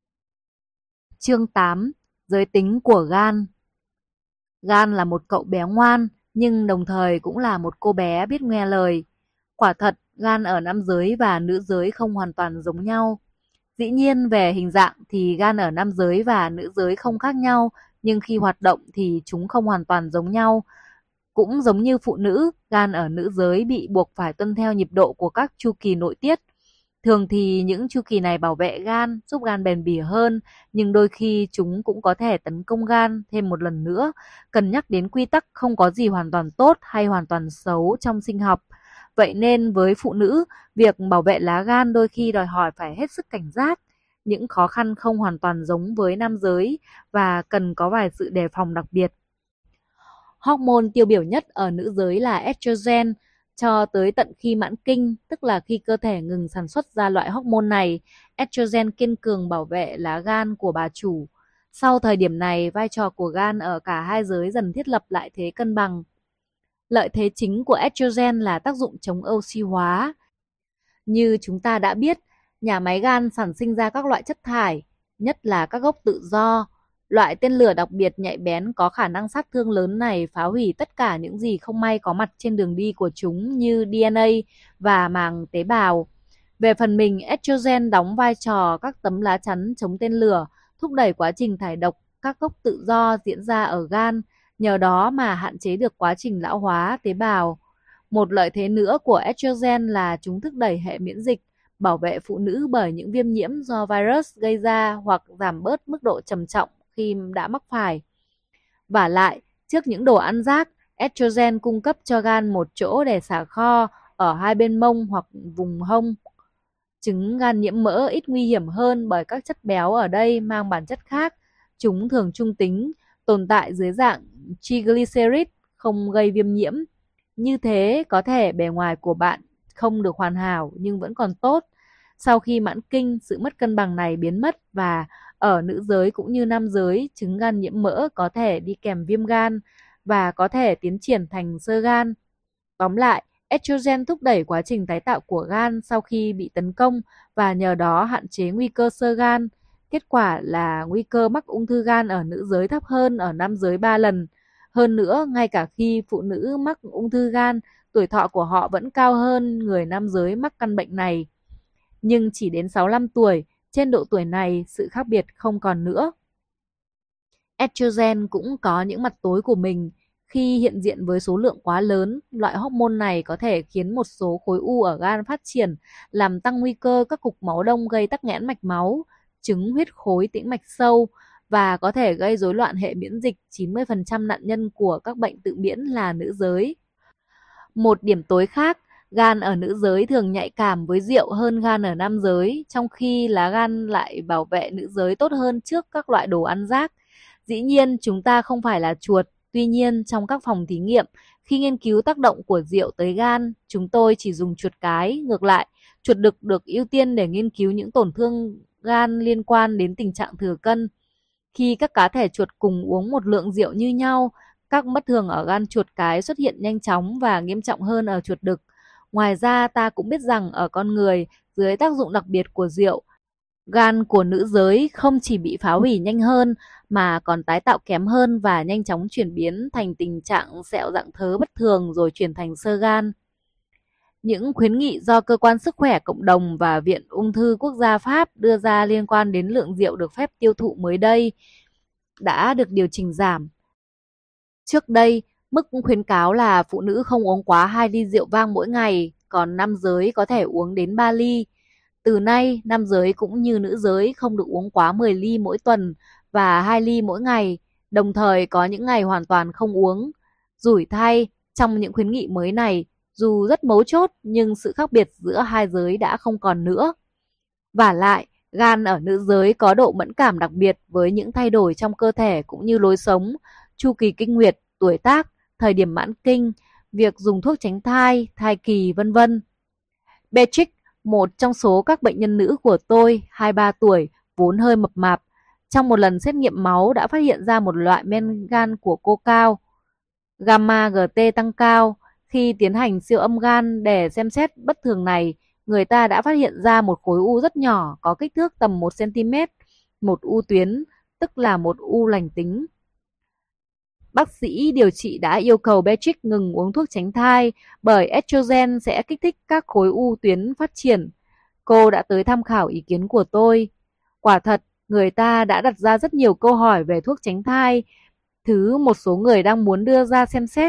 Chương tám. Giới tính của gan. Gan là một cậu bé ngoan, nhưng đồng thời cũng là một cô bé biết nghe lời. Quả thật, gan ở nam giới và nữ giới không hoàn toàn giống nhau. Dĩ nhiên về hình dạng thì gan ở nam giới và nữ giới không khác nhau, nhưng khi hoạt động thì chúng không hoàn toàn giống nhau. Cũng giống như phụ nữ, gan ở nữ giới bị buộc phải tuân theo nhịp độ của các chu kỳ nội tiết. Thường thì những chu kỳ này bảo vệ gan, giúp gan bền bỉ hơn, nhưng đôi khi chúng cũng có thể tấn công gan thêm một lần nữa. Cần nhắc đến quy tắc không có gì hoàn toàn tốt hay hoàn toàn xấu trong sinh học. Vậy nên với phụ nữ, việc bảo vệ lá gan đôi khi đòi hỏi phải hết sức cảnh giác. Những khó khăn không hoàn toàn giống với nam giới và cần có vài sự đề phòng đặc biệt. Hormone tiêu biểu nhất ở nữ giới là estrogen. Cho tới tận khi mãn kinh, tức là khi cơ thể ngừng sản xuất ra loại hormone này, estrogen kiên cường bảo vệ lá gan của bà chủ. Sau thời điểm này, vai trò của gan ở cả hai giới dần thiết lập lại thế cân bằng. Lợi thế chính của estrogen là tác dụng chống oxy hóa. Như chúng ta đã biết, nhà máy gan sản sinh ra các loại chất thải, nhất là các gốc tự do. Loại tên lửa đặc biệt nhạy bén có khả năng sát thương lớn này phá hủy tất cả những gì không may có mặt trên đường đi của chúng như đê en a và màng tế bào. Về phần mình, estrogen đóng vai trò các tấm lá chắn chống tên lửa, thúc đẩy quá trình thải độc các gốc tự do diễn ra ở gan, nhờ đó mà hạn chế được quá trình lão hóa tế bào. Một lợi thế nữa của estrogen là chúng thúc đẩy hệ miễn dịch, bảo vệ phụ nữ bởi những viêm nhiễm do virus gây ra hoặc giảm bớt mức độ trầm trọng khi đã mắc phải. Vả lại, trước những đồ ăn rác, estrogen cung cấp cho gan một chỗ để xả kho ở hai bên mông hoặc vùng hông. Chứng gan nhiễm mỡ ít nguy hiểm hơn bởi các chất béo ở đây mang bản chất khác. Chúng thường trung tính, tồn tại dưới dạng triglycerid, không gây viêm nhiễm. Như thế, có thể bề ngoài của bạn không được hoàn hảo nhưng vẫn còn tốt. Sau khi mãn kinh, sự mất cân bằng này biến mất và ở nữ giới cũng như nam giới, chứng gan nhiễm mỡ có thể đi kèm viêm gan và có thể tiến triển thành xơ gan. Tóm lại, estrogen thúc đẩy quá trình tái tạo của gan sau khi bị tấn công và nhờ đó hạn chế nguy cơ xơ gan. Kết quả là nguy cơ mắc ung thư gan ở nữ giới thấp hơn ở nam giới ba lần. Hơn nữa, ngay cả khi phụ nữ mắc ung thư gan, tuổi thọ của họ vẫn cao hơn người nam giới mắc căn bệnh này. Nhưng chỉ đến sáu mươi lăm tuổi, trên độ tuổi này, sự khác biệt không còn nữa. Estrogen cũng có những mặt tối của mình. Khi hiện diện với số lượng quá lớn, loại hormone này có thể khiến một số khối u ở gan phát triển, làm tăng nguy cơ các cục máu đông gây tắc nghẽn mạch máu, chứng huyết khối tĩnh mạch sâu và có thể gây rối loạn hệ miễn dịch. chín mươi phần trăm nạn nhân của các bệnh tự miễn là nữ giới. Một điểm tối khác, gan ở nữ giới thường nhạy cảm với rượu hơn gan ở nam giới, trong khi lá gan lại bảo vệ nữ giới tốt hơn trước các loại đồ ăn rác. Dĩ nhiên, chúng ta không phải là chuột. Tuy nhiên, trong các phòng thí nghiệm, khi nghiên cứu tác động của rượu tới gan, chúng tôi chỉ dùng chuột cái. Ngược lại, chuột đực được ưu tiên để nghiên cứu những tổn thương gan liên quan đến tình trạng thừa cân. Khi các cá thể chuột cùng uống một lượng rượu như nhau, các bất thường ở gan chuột cái xuất hiện nhanh chóng và nghiêm trọng hơn ở chuột đực. Ngoài ra, ta cũng biết rằng ở con người, dưới tác dụng đặc biệt của rượu, gan của nữ giới không chỉ bị phá hủy nhanh hơn mà còn tái tạo kém hơn và nhanh chóng chuyển biến thành tình trạng sẹo dạng thớ bất thường rồi chuyển thành xơ gan. Những khuyến nghị do Cơ quan Sức khỏe Cộng đồng và Viện Ung thư Quốc gia Pháp đưa ra liên quan đến lượng rượu được phép tiêu thụ mới đây đã được điều chỉnh giảm. Trước đây, mức khuyến cáo là phụ nữ không uống quá hai ly rượu vang mỗi ngày, còn nam giới có thể uống đến ba ly. Từ nay, nam giới cũng như nữ giới không được uống quá mười ly mỗi tuần và hai ly mỗi ngày, đồng thời có những ngày hoàn toàn không uống. Rủi thay, trong những khuyến nghị mới này, dù rất mấu chốt nhưng sự khác biệt giữa hai giới đã không còn nữa. Vả lại, gan ở nữ giới có độ mẫn cảm đặc biệt với những thay đổi trong cơ thể cũng như lối sống, chu kỳ kinh nguyệt, tuổi tác, thời điểm mãn kinh, việc dùng thuốc tránh thai, thai kỳ, vân vân. Patrick, một trong số các bệnh nhân nữ của tôi, hai mươi ba tuổi, vốn hơi mập mạp, trong một lần xét nghiệm máu đã phát hiện ra một loại men gan của cô cao. Gamma giê tê tăng cao. Khi tiến hành siêu âm gan để xem xét bất thường này, người ta đã phát hiện ra một khối u rất nhỏ có kích thước tầm một xăng ti mét, một u tuyến, tức là một u lành tính. Bác sĩ điều trị đã yêu cầu Patrick ngừng uống thuốc tránh thai bởi estrogen sẽ kích thích các khối u tuyến phát triển. Cô đã tới tham khảo ý kiến của tôi. Quả thật, người ta đã đặt ra rất nhiều câu hỏi về thuốc tránh thai, thứ một số người đang muốn đưa ra xem xét.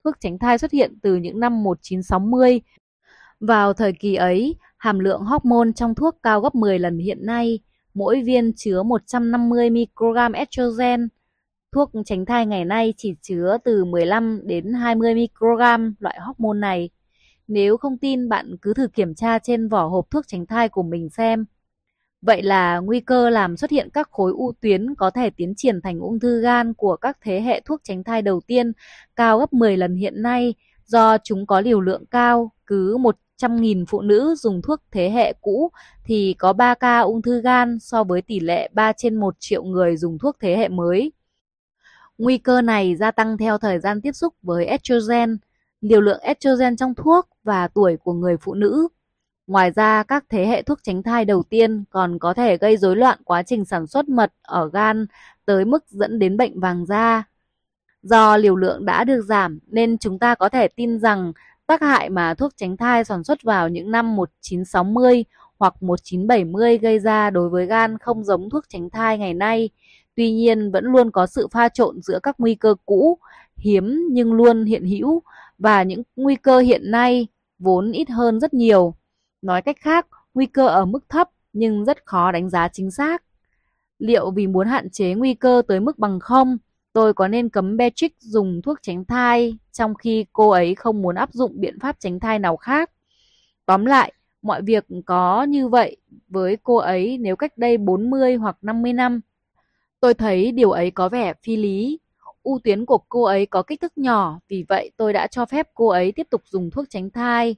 thuốc tránh thai xuất hiện từ những năm một nghìn chín trăm sáu mươi. Vào thời kỳ ấy, hàm lượng hormone trong thuốc cao gấp mười lần hiện nay, mỗi viên chứa một trăm năm mươi microgram estrogen. Thuốc tránh thai ngày nay chỉ chứa từ mười lăm đến hai mươi microgram loại hormone này. Nếu không tin, bạn cứ thử kiểm tra trên vỏ hộp thuốc tránh thai của mình xem. Vậy là nguy cơ làm xuất hiện các khối u tuyến có thể tiến triển thành ung thư gan của các thế hệ thuốc tránh thai đầu tiên cao gấp mười lần hiện nay, do chúng có liều lượng cao. Cứ một trăm nghìn phụ nữ dùng thuốc thế hệ cũ thì có ba ca ung thư gan, so với tỷ lệ ba trên một triệu người dùng thuốc thế hệ mới. Nguy cơ này gia tăng theo thời gian tiếp xúc với estrogen, liều lượng estrogen trong thuốc và tuổi của người phụ nữ. Ngoài ra, các thế hệ thuốc tránh thai đầu tiên còn có thể gây rối loạn quá trình sản xuất mật ở gan tới mức dẫn đến bệnh vàng da. Do liều lượng đã được giảm nên chúng ta có thể tin rằng tác hại mà thuốc tránh thai sản xuất vào những năm một nghìn chín trăm sáu mươi hoặc một nghìn chín trăm bảy mươi gây ra đối với gan không giống thuốc tránh thai ngày nay. Tuy nhiên, vẫn luôn có sự pha trộn giữa các nguy cơ cũ, hiếm nhưng luôn hiện hữu, và những nguy cơ hiện nay vốn ít hơn rất nhiều. Nói cách khác, nguy cơ ở mức thấp nhưng rất khó đánh giá chính xác. Liệu vì muốn hạn chế nguy cơ tới mức bằng không, tôi có nên cấm Beatrix dùng thuốc tránh thai trong khi cô ấy không muốn áp dụng biện pháp tránh thai nào khác? Tóm lại, mọi việc có như vậy với cô ấy nếu cách đây bốn mươi hoặc năm mươi năm. Tôi thấy điều ấy có vẻ phi lý. U tuyến của cô ấy có kích thước nhỏ, vì vậy tôi đã cho phép cô ấy tiếp tục dùng thuốc tránh thai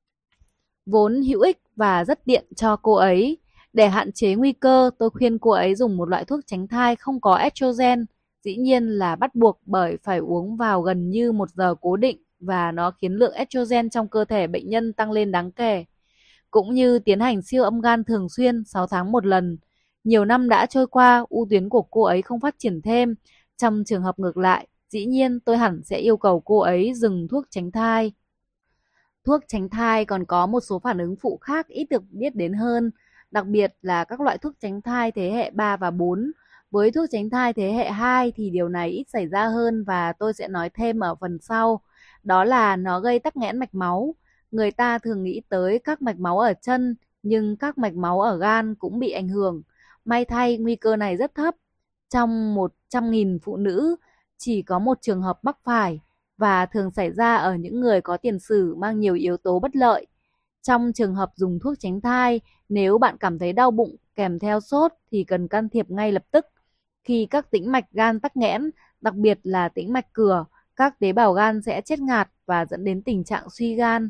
vốn hữu ích và rất tiện cho cô ấy. Để hạn chế nguy cơ, tôi khuyên cô ấy dùng một loại thuốc tránh thai không có estrogen. Dĩ nhiên là bắt buộc, bởi phải uống vào gần như một giờ cố định và nó khiến lượng estrogen trong cơ thể bệnh nhân tăng lên đáng kể. Cũng như tiến hành siêu âm gan thường xuyên sáu tháng một lần. Nhiều năm đã trôi qua, u tuyến của cô ấy không phát triển thêm. Trong trường hợp ngược lại, dĩ nhiên tôi hẳn sẽ yêu cầu cô ấy dừng thuốc tránh thai. Thuốc tránh thai còn có một số phản ứng phụ khác ít được biết đến hơn, đặc biệt là các loại thuốc tránh thai thế hệ ba và bốn. Với thuốc tránh thai thế hệ hai thì điều này ít xảy ra hơn và tôi sẽ nói thêm ở phần sau. Đó là nó gây tắc nghẽn mạch máu. Người ta thường nghĩ tới các mạch máu ở chân, nhưng các mạch máu ở gan cũng bị ảnh hưởng. May thay, nguy cơ này rất thấp. Trong một trăm nghìn phụ nữ, chỉ có một trường hợp mắc phải, và thường xảy ra ở những người có tiền sử mang nhiều yếu tố bất lợi. Trong trường hợp dùng thuốc tránh thai, nếu bạn cảm thấy đau bụng kèm theo sốt thì cần can thiệp ngay lập tức. Khi các tĩnh mạch gan tắc nghẽn, đặc biệt là tĩnh mạch cửa, các tế bào gan sẽ chết ngạt và dẫn đến tình trạng suy gan.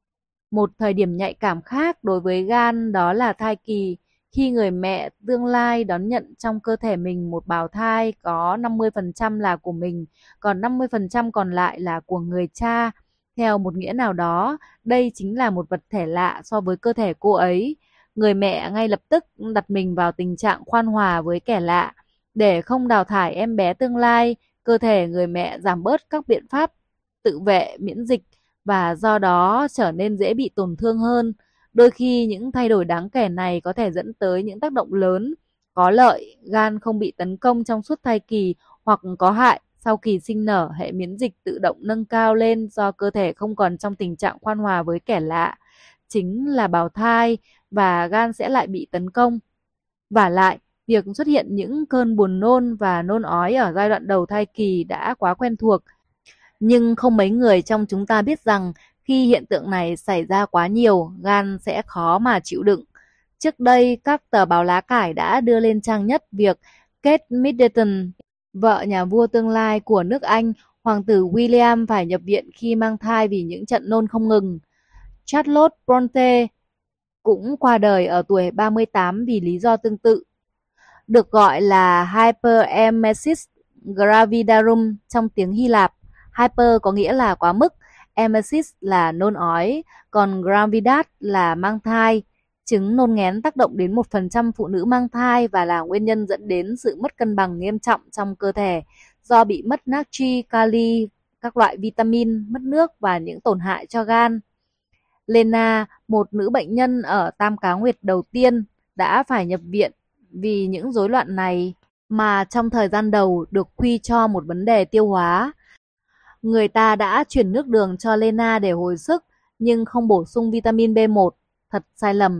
Một thời điểm nhạy cảm khác đối với gan đó là thai kỳ, khi người mẹ tương lai đón nhận trong cơ thể mình một bào thai có năm mươi phần trăm là của mình, còn năm mươi phần trăm còn lại là của người cha. Theo một nghĩa nào đó, đây chính là một vật thể lạ so với cơ thể cô ấy. Người mẹ ngay lập tức đặt mình vào tình trạng khoan hòa với kẻ lạ. Để không đào thải em bé tương lai, cơ thể người mẹ giảm bớt các biện pháp tự vệ miễn dịch và do đó trở nên dễ bị tổn thương hơn. Đôi khi những thay đổi đáng kể này có thể dẫn tới những tác động lớn, có lợi, gan không bị tấn công trong suốt thai kỳ, hoặc có hại, sau kỳ sinh nở hệ miễn dịch tự động nâng cao lên do cơ thể không còn trong tình trạng khoan hòa với kẻ lạ, chính là bào thai, và gan sẽ lại bị tấn công. Vả lại, việc xuất hiện những cơn buồn nôn và nôn ói ở giai đoạn đầu thai kỳ đã quá quen thuộc. Nhưng không mấy người trong chúng ta biết rằng khi hiện tượng này xảy ra quá nhiều, gan sẽ khó mà chịu đựng. Trước đây, các tờ báo lá cải đã đưa lên trang nhất việc Kate Middleton, vợ nhà vua tương lai của nước Anh, hoàng tử William, phải nhập viện khi mang thai vì những trận nôn không ngừng. Charlotte Bronte cũng qua đời ở tuổi ba mươi tám vì lý do tương tự, được gọi là hyperemesis gravidarum trong tiếng Hy Lạp. Hyper có nghĩa là quá mức, emesis là nôn ói, còn gravidas là mang thai. Chứng nôn nghén tác động đến một phần trăm phụ nữ mang thai và là nguyên nhân dẫn đến sự mất cân bằng nghiêm trọng trong cơ thể do bị mất natri, kali, các loại vitamin, mất nước và những tổn hại cho gan. Lena, một nữ bệnh nhân ở Tam Cá Nguyệt đầu tiên, đã phải nhập viện vì những rối loạn này, mà trong thời gian đầu được quy cho một vấn đề tiêu hóa. Người ta đã chuyển nước đường cho Lena để hồi sức, nhưng không bổ sung vitamin B một. Thật sai lầm.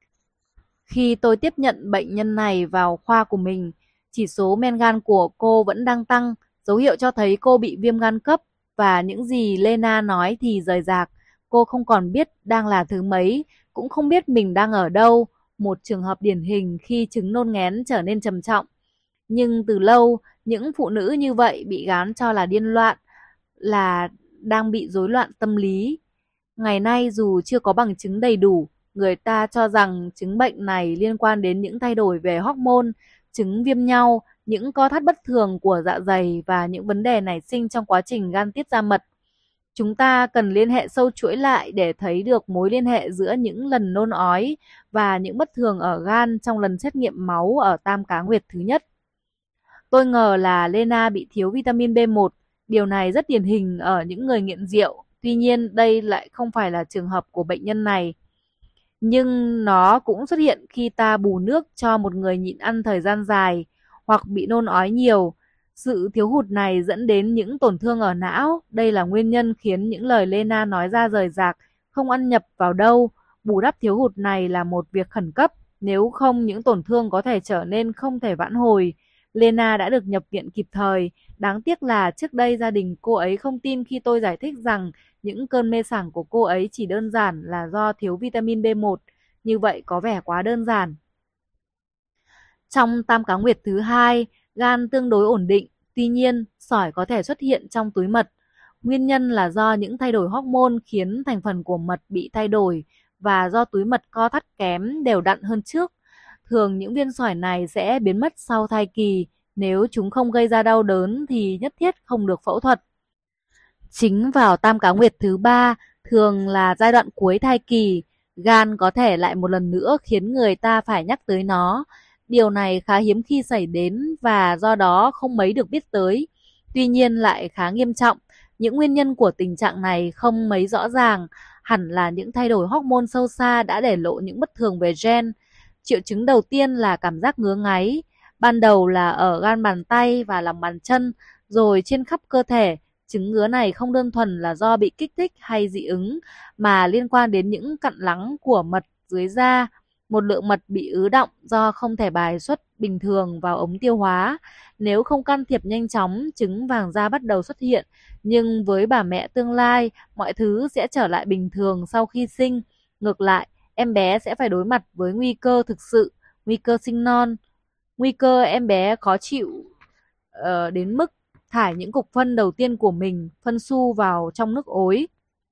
Khi tôi tiếp nhận bệnh nhân này vào khoa của mình, chỉ số men gan của cô vẫn đang tăng, dấu hiệu cho thấy cô bị viêm gan cấp, và những gì Lena nói thì rời rạc. Cô không còn biết đang là thứ mấy, cũng không biết mình đang ở đâu, một trường hợp điển hình khi chứng nôn nghén trở nên trầm trọng. Nhưng từ lâu, những phụ nữ như vậy bị gán cho là điên loạn, là đang bị rối loạn tâm lý. Ngày nay dù chưa có bằng chứng đầy đủ, người ta cho rằng chứng bệnh này liên quan đến những thay đổi về hormone, chứng viêm nhau, những co thắt bất thường của dạ dày và những vấn đề nảy sinh trong quá trình gan tiết ra mật. Chúng ta cần liên hệ sâu chuỗi lại để thấy được mối liên hệ giữa những lần nôn ói và những bất thường ở gan trong lần xét nghiệm máu ở tam cá nguyệt thứ nhất. Tôi ngờ là Lena bị thiếu vitamin B một, điều này rất điển hình ở những người nghiện rượu. Tuy nhiên, đây lại không phải là trường hợp của bệnh nhân này. Nhưng nó cũng xuất hiện khi ta bù nước cho một người nhịn ăn thời gian dài hoặc bị nôn ói nhiều. Sự thiếu hụt này dẫn đến những tổn thương ở não. Đây là nguyên nhân khiến những lời Lena nói ra rời rạc, không ăn nhập vào đâu. Bù đắp thiếu hụt này là một việc khẩn cấp, nếu không những tổn thương có thể trở nên không thể vãn hồi. Lena đã được nhập viện kịp thời. Đáng tiếc là trước đây gia đình cô ấy không tin khi tôi giải thích rằng những cơn mê sảng của cô ấy chỉ đơn giản là do thiếu vitamin B một. Như vậy có vẻ quá đơn giản. Trong tam cá nguyệt thứ hai, gan tương đối ổn định. Tuy nhiên, sỏi có thể xuất hiện trong túi mật. Nguyên nhân là do những thay đổi hormone khiến thành phần của mật bị thay đổi và do túi mật co thắt kém đều đặn hơn trước. Thường những viên sỏi này sẽ biến mất sau thai kỳ. Nếu chúng không gây ra đau đớn thì nhất thiết không được phẫu thuật. Chính vào tam cá nguyệt thứ ba, thường là giai đoạn cuối thai kỳ, gan có thể lại một lần nữa khiến người ta phải nhắc tới nó. Điều này khá hiếm khi xảy đến và do đó không mấy được biết tới. Tuy nhiên lại khá nghiêm trọng. Những nguyên nhân của tình trạng này không mấy rõ ràng, hẳn là những thay đổi hormone sâu xa đã để lộ những bất thường về gen. Triệu chứng đầu tiên là cảm giác ngứa ngáy, ban đầu là ở gan bàn tay và lòng bàn chân, rồi trên khắp cơ thể. Chứng ngứa này không đơn thuần là do bị kích thích hay dị ứng, mà liên quan đến những cặn lắng của mật dưới da. Một lượng mật bị ứ đọng do không thể bài xuất bình thường vào ống tiêu hóa. Nếu không can thiệp nhanh chóng, chứng vàng da bắt đầu xuất hiện. Nhưng với bà mẹ tương lai, mọi thứ sẽ trở lại bình thường sau khi sinh. Ngược lại, em bé sẽ phải đối mặt với nguy cơ thực sự, nguy cơ sinh non. Nguy cơ em bé khó chịu uh, đến mức thải những cục phân đầu tiên của mình, phân su vào trong nước ối.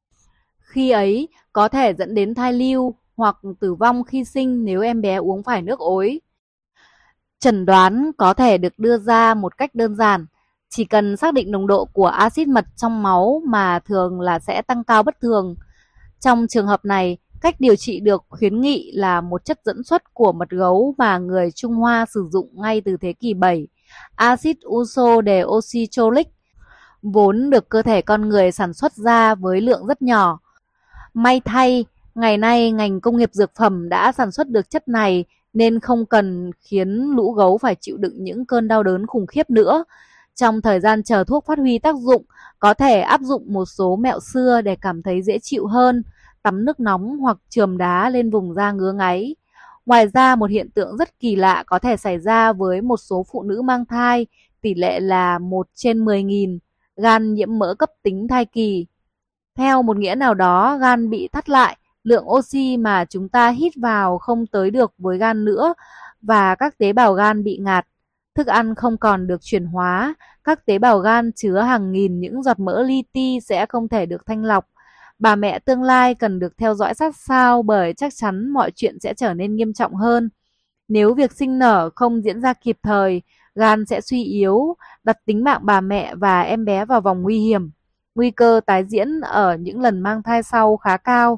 Khi ấy, có thể dẫn đến thai lưu hoặc tử vong khi sinh nếu em bé uống phải nước ối. Chẩn đoán có thể được đưa ra một cách đơn giản. Chỉ cần xác định nồng độ của axit mật trong máu mà thường là sẽ tăng cao bất thường. Trong trường hợp này, cách điều trị được khuyến nghị là một chất dẫn xuất của mật gấu mà người Trung Hoa sử dụng ngay từ thế kỷ bảy, axit ursodeoxycholic, vốn được cơ thể con người sản xuất ra với lượng rất nhỏ. May thay, ngày nay ngành công nghiệp dược phẩm đã sản xuất được chất này nên không cần khiến lũ gấu phải chịu đựng những cơn đau đớn khủng khiếp nữa. Trong thời gian chờ thuốc phát huy tác dụng, có thể áp dụng một số mẹo xưa để cảm thấy dễ chịu hơn, tắm nước nóng hoặc chườm đá lên vùng da ngứa ngáy. Ngoài ra, một hiện tượng rất kỳ lạ có thể xảy ra với một số phụ nữ mang thai, tỷ lệ là một trên mười nghìn, gan nhiễm mỡ cấp tính thai kỳ. Theo một nghĩa nào đó, gan bị thắt lại, lượng oxy mà chúng ta hít vào không tới được với gan nữa và các tế bào gan bị ngạt. Thức ăn không còn được chuyển hóa, các tế bào gan chứa hàng nghìn những giọt mỡ li ti sẽ không thể được thanh lọc. Bà mẹ tương lai cần được theo dõi sát sao bởi chắc chắn mọi chuyện sẽ trở nên nghiêm trọng hơn. Nếu việc sinh nở không diễn ra kịp thời, gan sẽ suy yếu, đặt tính mạng bà mẹ và em bé vào vòng nguy hiểm. Nguy cơ tái diễn ở những lần mang thai sau khá cao.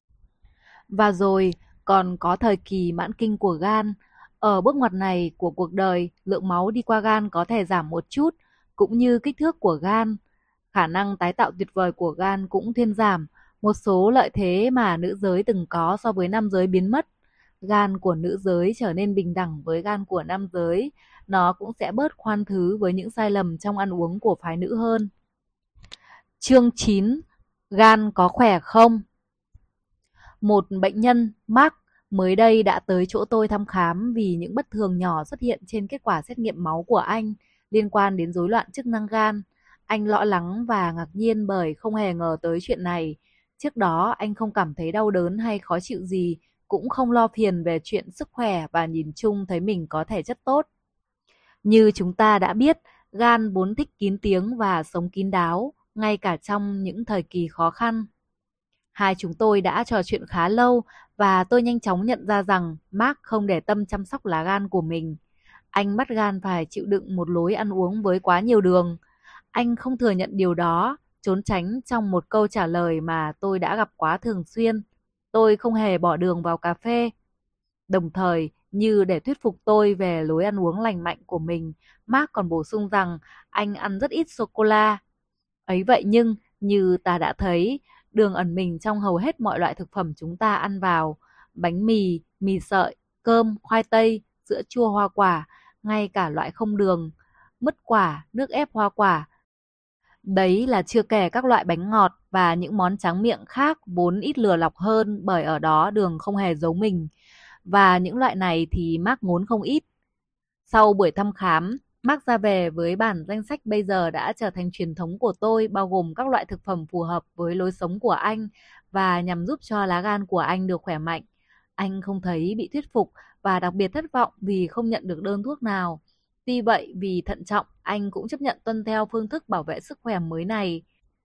Và rồi còn có thời kỳ mãn kinh của gan. Ở bước ngoặt này của cuộc đời, lượng máu đi qua gan có thể giảm một chút, cũng như kích thước của gan. Khả năng tái tạo tuyệt vời của gan cũng thuyên giảm. Một số lợi thế mà nữ giới từng có so với nam giới biến mất. Gan của nữ giới trở nên bình đẳng với gan của nam giới. Nó cũng sẽ bớt khoan thứ với những sai lầm trong ăn uống của phái nữ hơn. Chương chín. Gan có khỏe không? Một bệnh nhân, Mark, mới đây đã tới chỗ tôi thăm khám vì những bất thường nhỏ xuất hiện trên kết quả xét nghiệm máu của anh liên quan đến rối loạn chức năng gan. Anh lo lắng và ngạc nhiên bởi không hề ngờ tới chuyện này. Trước đó anh không cảm thấy đau đớn hay khó chịu gì, cũng không lo phiền về chuyện sức khỏe và nhìn chung thấy mình có thể chất tốt. Như chúng ta đã biết, gan vốn thích kín tiếng và sống kín đáo, ngay cả trong những thời kỳ khó khăn. Hai chúng tôi đã trò chuyện khá lâu và tôi nhanh chóng nhận ra rằng Mark không để tâm chăm sóc lá gan của mình. Anh bắt gan phải chịu đựng một lối ăn uống với quá nhiều đường. Anh không thừa nhận điều đó, trốn tránh trong một câu trả lời mà tôi đã gặp quá thường xuyên. Tôi không hề bỏ đường vào cà phê. Đồng thời, như để thuyết phục tôi về lối ăn uống lành mạnh của mình, Mark còn bổ sung rằng anh ăn rất ít sô-cô-la. Ấy vậy nhưng, như ta đã thấy, đường ẩn mình trong hầu hết mọi loại thực phẩm chúng ta ăn vào. Bánh mì, mì sợi, cơm, khoai tây, sữa chua hoa quả, ngay cả loại không đường, mứt quả, nước ép hoa quả. Đấy là chưa kể các loại bánh ngọt và những món tráng miệng khác vốn ít lừa lọc hơn bởi ở đó đường không hề giấu mình. Và những loại này thì Mark ngốn không ít. Sau buổi thăm khám, Mark ra về với bản danh sách bây giờ đã trở thành truyền thống của tôi, bao gồm các loại thực phẩm phù hợp với lối sống của anh và nhằm giúp cho lá gan của anh được khỏe mạnh. Anh không thấy bị thuyết phục và đặc biệt thất vọng vì không nhận được đơn thuốc nào. Tuy vậy, vì thận trọng, anh cũng chấp nhận tuân theo phương thức bảo vệ sức khỏe mới này.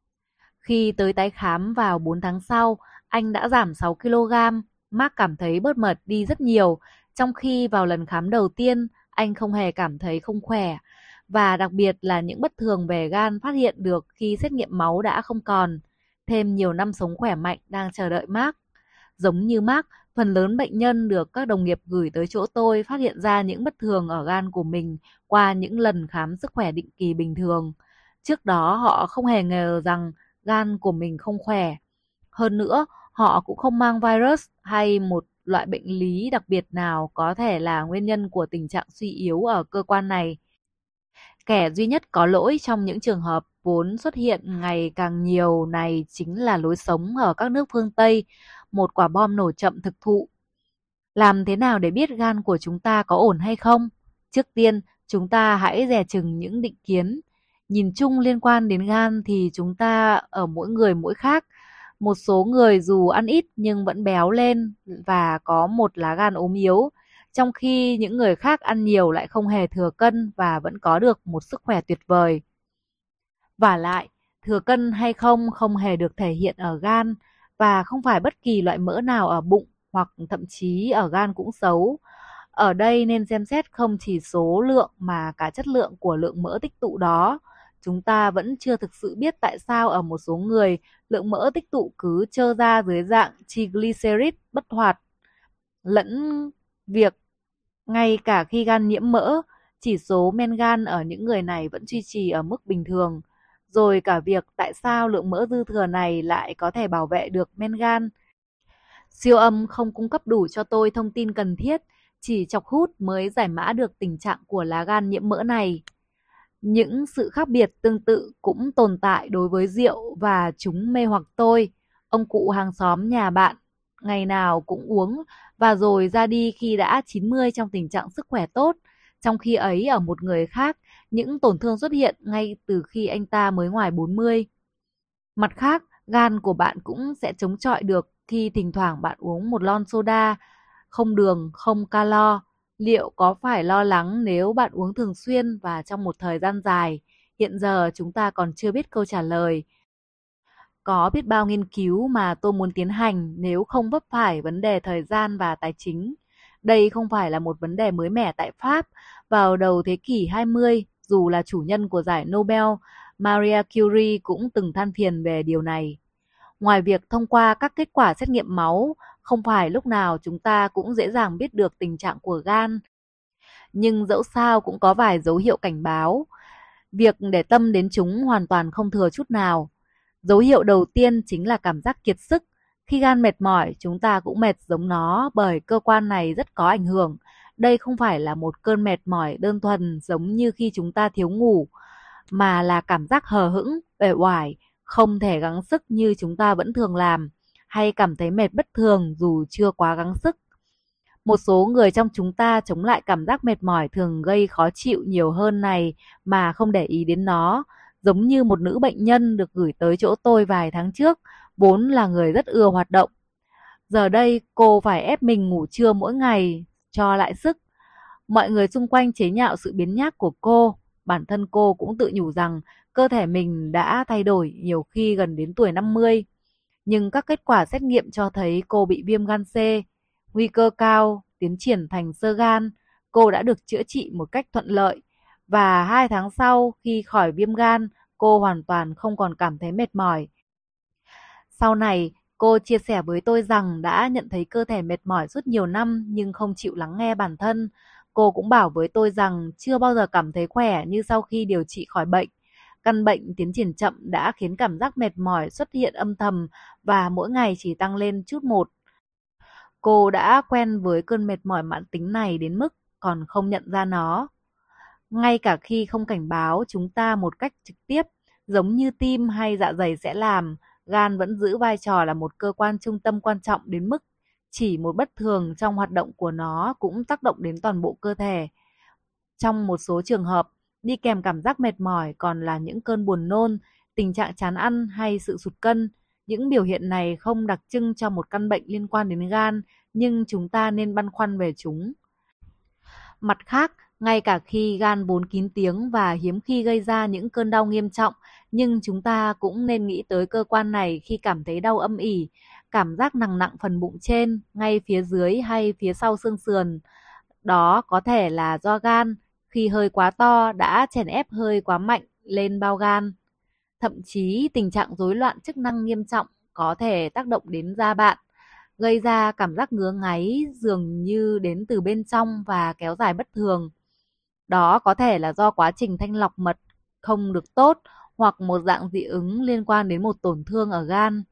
Khi tới tái khám vào bốn tháng sau, anh đã giảm sáu ki lô gam. Mark cảm thấy bớt mệt đi rất nhiều, trong khi vào lần khám đầu tiên, anh không hề cảm thấy không khỏe. Và đặc biệt là những bất thường về gan phát hiện được khi xét nghiệm máu đã không còn. Thêm nhiều năm sống khỏe mạnh đang chờ đợi Mark. Giống như Mark, phần lớn bệnh nhân được các đồng nghiệp gửi tới chỗ tôi phát hiện ra những bất thường ở gan của mình qua những lần khám sức khỏe định kỳ bình thường. Trước đó họ không hề ngờ rằng gan của mình không khỏe. Hơn nữa, họ cũng không mang virus hay một loại bệnh lý đặc biệt nào có thể là nguyên nhân của tình trạng suy yếu ở cơ quan này. Kẻ duy nhất có lỗi trong những trường hợp vốn xuất hiện ngày càng nhiều này chính là lối sống ở các nước phương Tây, một quả bom nổ chậm thực thụ. Làm thế nào để biết gan của chúng ta có ổn hay không? Trước tiên, chúng ta hãy dè chừng những định kiến. Nhìn chung liên quan đến gan thì chúng ta ở mỗi người mỗi khác. Một số người dù ăn ít nhưng vẫn béo lên và có một lá gan ốm yếu, trong khi những người khác ăn nhiều lại không hề thừa cân và vẫn có được một sức khỏe tuyệt vời. Vả lại, thừa cân hay không không hề được thể hiện ở gan và không phải bất kỳ loại mỡ nào ở bụng hoặc thậm chí ở gan cũng xấu. Ở đây nên xem xét không chỉ số lượng mà cả chất lượng của lượng mỡ tích tụ đó. Chúng ta vẫn chưa thực sự biết tại sao ở một số người lượng mỡ tích tụ cứ trơ ra dưới dạng triglycerid bất hoạt, lẫn việc ngay cả khi gan nhiễm mỡ, chỉ số men gan ở những người này vẫn duy trì ở mức bình thường, rồi cả việc tại sao lượng mỡ dư thừa này lại có thể bảo vệ được men gan. Siêu âm không cung cấp đủ cho tôi thông tin cần thiết, chỉ chọc hút mới giải mã được tình trạng của lá gan nhiễm mỡ này. Những sự khác biệt tương tự cũng tồn tại đối với rượu và chúng mê hoặc tôi. Ông cụ hàng xóm nhà bạn ngày nào cũng uống và rồi ra đi khi đã chín mươi trong tình trạng sức khỏe tốt. Trong khi ấy ở một người khác, những tổn thương xuất hiện ngay từ khi anh ta mới ngoài bốn mươi. Mặt khác, gan của bạn cũng sẽ chống chọi được khi thỉnh thoảng bạn uống một lon soda, không đường, không calo. Liệu có phải lo lắng nếu bạn uống thường xuyên và trong một thời gian dài? Hiện giờ chúng ta còn chưa biết câu trả lời. Có biết bao nghiên cứu mà tôi muốn tiến hành nếu không vấp phải vấn đề thời gian và tài chính. Đây không phải là một vấn đề mới mẻ tại Pháp. Vào đầu thế kỷ hai mươi, dù là chủ nhân của giải Nobel, Maria Curie cũng từng than phiền về điều này. Ngoài việc thông qua các kết quả xét nghiệm máu, không phải lúc nào chúng ta cũng dễ dàng biết được tình trạng của gan. Nhưng dẫu sao cũng có vài dấu hiệu cảnh báo. Việc để tâm đến chúng hoàn toàn không thừa chút nào. Dấu hiệu đầu tiên chính là cảm giác kiệt sức. Khi gan mệt mỏi, chúng ta cũng mệt giống nó bởi cơ quan này rất có ảnh hưởng. Đây không phải là một cơn mệt mỏi đơn thuần giống như khi chúng ta thiếu ngủ, mà là cảm giác hờ hững, uể oải, không thể gắng sức như chúng ta vẫn thường làm, hay cảm thấy mệt bất thường dù chưa quá gắng sức. Một số người trong chúng ta chống lại cảm giác mệt mỏi thường gây khó chịu nhiều hơn này mà không để ý đến nó, giống như một nữ bệnh nhân được gửi tới chỗ tôi vài tháng trước, vốn là người rất ưa hoạt động. Giờ đây cô phải ép mình ngủ trưa mỗi ngày cho lại sức. Mọi người xung quanh chế nhạo sự biếng nhác của cô. Bản thân cô cũng tự nhủ rằng cơ thể mình đã thay đổi, nhiều khi gần đến tuổi năm mươi. Nhưng các kết quả xét nghiệm cho thấy cô bị viêm gan C, nguy cơ cao tiến triển thành xơ gan. Cô đã được chữa trị một cách thuận lợi, và hai tháng sau khi khỏi viêm gan, cô hoàn toàn không còn cảm thấy mệt mỏi. Sau này, cô chia sẻ với tôi rằng đã nhận thấy cơ thể mệt mỏi suốt nhiều năm nhưng không chịu lắng nghe bản thân. Cô cũng bảo với tôi rằng chưa bao giờ cảm thấy khỏe như sau khi điều trị khỏi bệnh. Căn bệnh tiến triển chậm đã khiến cảm giác mệt mỏi xuất hiện âm thầm và mỗi ngày chỉ tăng lên chút một. Cô đã quen với cơn mệt mỏi mãn tính này đến mức còn không nhận ra nó. Ngay cả khi không cảnh báo chúng ta một cách trực tiếp, giống như tim hay dạ dày sẽ làm, gan vẫn giữ vai trò là một cơ quan trung tâm quan trọng đến mức chỉ một bất thường trong hoạt động của nó cũng tác động đến toàn bộ cơ thể. Trong một số trường hợp, đi kèm cảm giác mệt mỏi còn là những cơn buồn nôn, tình trạng chán ăn hay sự sụt cân. Những biểu hiện này không đặc trưng cho một căn bệnh liên quan đến gan, nhưng chúng ta nên băn khoăn về chúng. Mặt khác, ngay cả khi gan vốn kín tiếng và hiếm khi gây ra những cơn đau nghiêm trọng, nhưng chúng ta cũng nên nghĩ tới cơ quan này khi cảm thấy đau âm ỉ, cảm giác nặng nặng phần bụng trên, ngay phía dưới hay phía sau xương sườn. Đó có thể là do gan, khi hơi quá to đã chèn ép hơi quá mạnh lên bao gan. Thậm chí tình trạng rối loạn chức năng nghiêm trọng có thể tác động đến da bạn, gây ra cảm giác ngứa ngáy dường như đến từ bên trong và kéo dài bất thường. Đó có thể là do quá trình thanh lọc mật không được tốt hoặc một dạng dị ứng liên quan đến một tổn thương ở gan.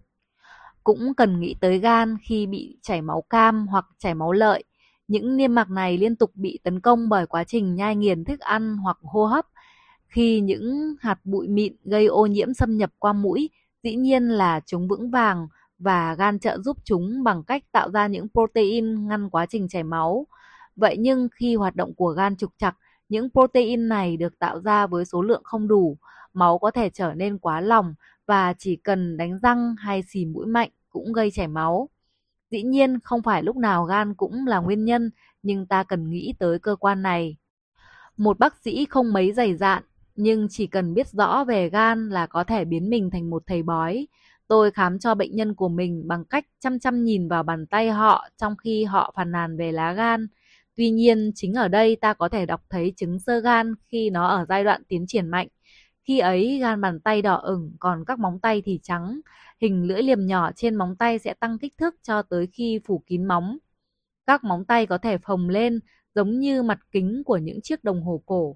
Cũng cần nghĩ tới gan khi bị chảy máu cam hoặc chảy máu lợi. Những niêm mạc này liên tục bị tấn công bởi quá trình nhai nghiền thức ăn hoặc hô hấp. Khi những hạt bụi mịn gây ô nhiễm xâm nhập qua mũi, dĩ nhiên là chúng vững vàng và gan trợ giúp chúng bằng cách tạo ra những protein ngăn quá trình chảy máu. Vậy nhưng khi hoạt động của gan trục trặc, những protein này được tạo ra với số lượng không đủ, máu có thể trở nên quá lỏng và chỉ cần đánh răng hay xì mũi mạnh cũng gây chảy máu. Dĩ nhiên không phải lúc nào gan cũng là nguyên nhân, nhưng ta cần nghĩ tới cơ quan này. Một bác sĩ không mấy dày dạn, nhưng chỉ cần biết rõ về gan là có thể biến mình thành một thầy bói. Tôi khám cho bệnh nhân của mình bằng cách chăm chăm nhìn vào bàn tay họ trong khi họ phàn nàn về lá gan. Tuy nhiên, chính ở đây ta có thể đọc thấy chứng xơ gan khi nó ở giai đoạn tiến triển mạnh. Khi ấy, gan bàn tay đỏ ửng, còn các móng tay thì trắng. Hình lưỡi liềm nhỏ trên móng tay sẽ tăng kích thước cho tới khi phủ kín móng. Các móng tay có thể phồng lên, giống như mặt kính của những chiếc đồng hồ cổ.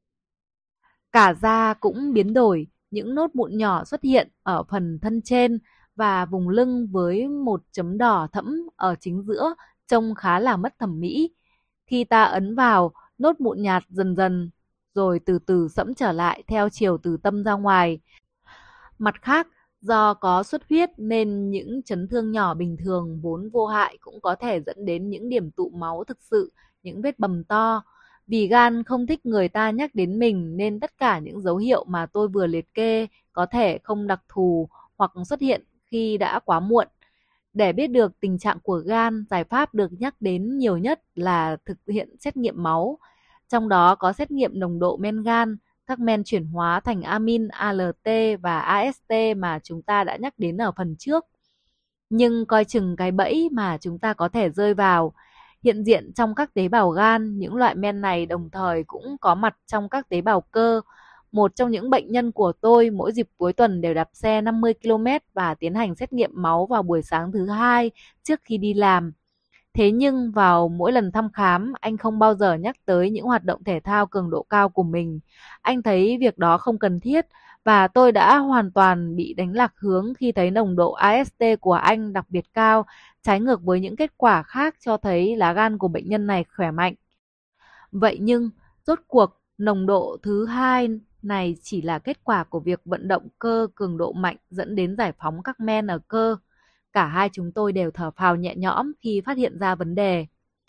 Cả da cũng biến đổi, những nốt mụn nhỏ xuất hiện ở phần thân trên và vùng lưng với một chấm đỏ thẫm ở chính giữa, trông khá là mất thẩm mỹ. Khi ta ấn vào, nốt mụn nhạt dần dần, rồi từ từ sẫm trở lại theo chiều từ tâm ra ngoài. Mặt khác, do có xuất huyết nên những chấn thương nhỏ bình thường vốn vô hại cũng có thể dẫn đến những điểm tụ máu thực sự, những vết bầm to. Vì gan không thích người ta nhắc đến mình nên tất cả những dấu hiệu mà tôi vừa liệt kê có thể không đặc thù hoặc xuất hiện khi đã quá muộn. Để biết được tình trạng của gan, giải pháp được nhắc đến nhiều nhất là thực hiện xét nghiệm máu. Trong đó có xét nghiệm nồng độ men gan, các men chuyển hóa thành amin a lờ tê và a ét tê mà chúng ta đã nhắc đến ở phần trước. Nhưng coi chừng cái bẫy mà chúng ta có thể rơi vào. Hiện diện trong các tế bào gan, những loại men này đồng thời cũng có mặt trong các tế bào cơ. Một trong những bệnh nhân của tôi mỗi dịp cuối tuần đều đạp xe năm mươi ki lô mét và tiến hành xét nghiệm máu vào buổi sáng thứ hai trước khi đi làm. Thế nhưng vào mỗi lần thăm khám, anh không bao giờ nhắc tới những hoạt động thể thao cường độ cao của mình. Anh thấy việc đó không cần thiết và tôi đã hoàn toàn bị đánh lạc hướng khi thấy nồng độ a ét tê của anh đặc biệt cao, trái ngược với những kết quả khác cho thấy lá gan của bệnh nhân này khỏe mạnh. Vậy nhưng, rốt cuộc, nồng độ thứ hai này chỉ là kết quả của việc vận động cơ cường độ mạnh dẫn đến giải phóng các men ở cơ. Cả hai chúng tôi đều thở phào nhẹ nhõm khi phát hiện ra vấn đề.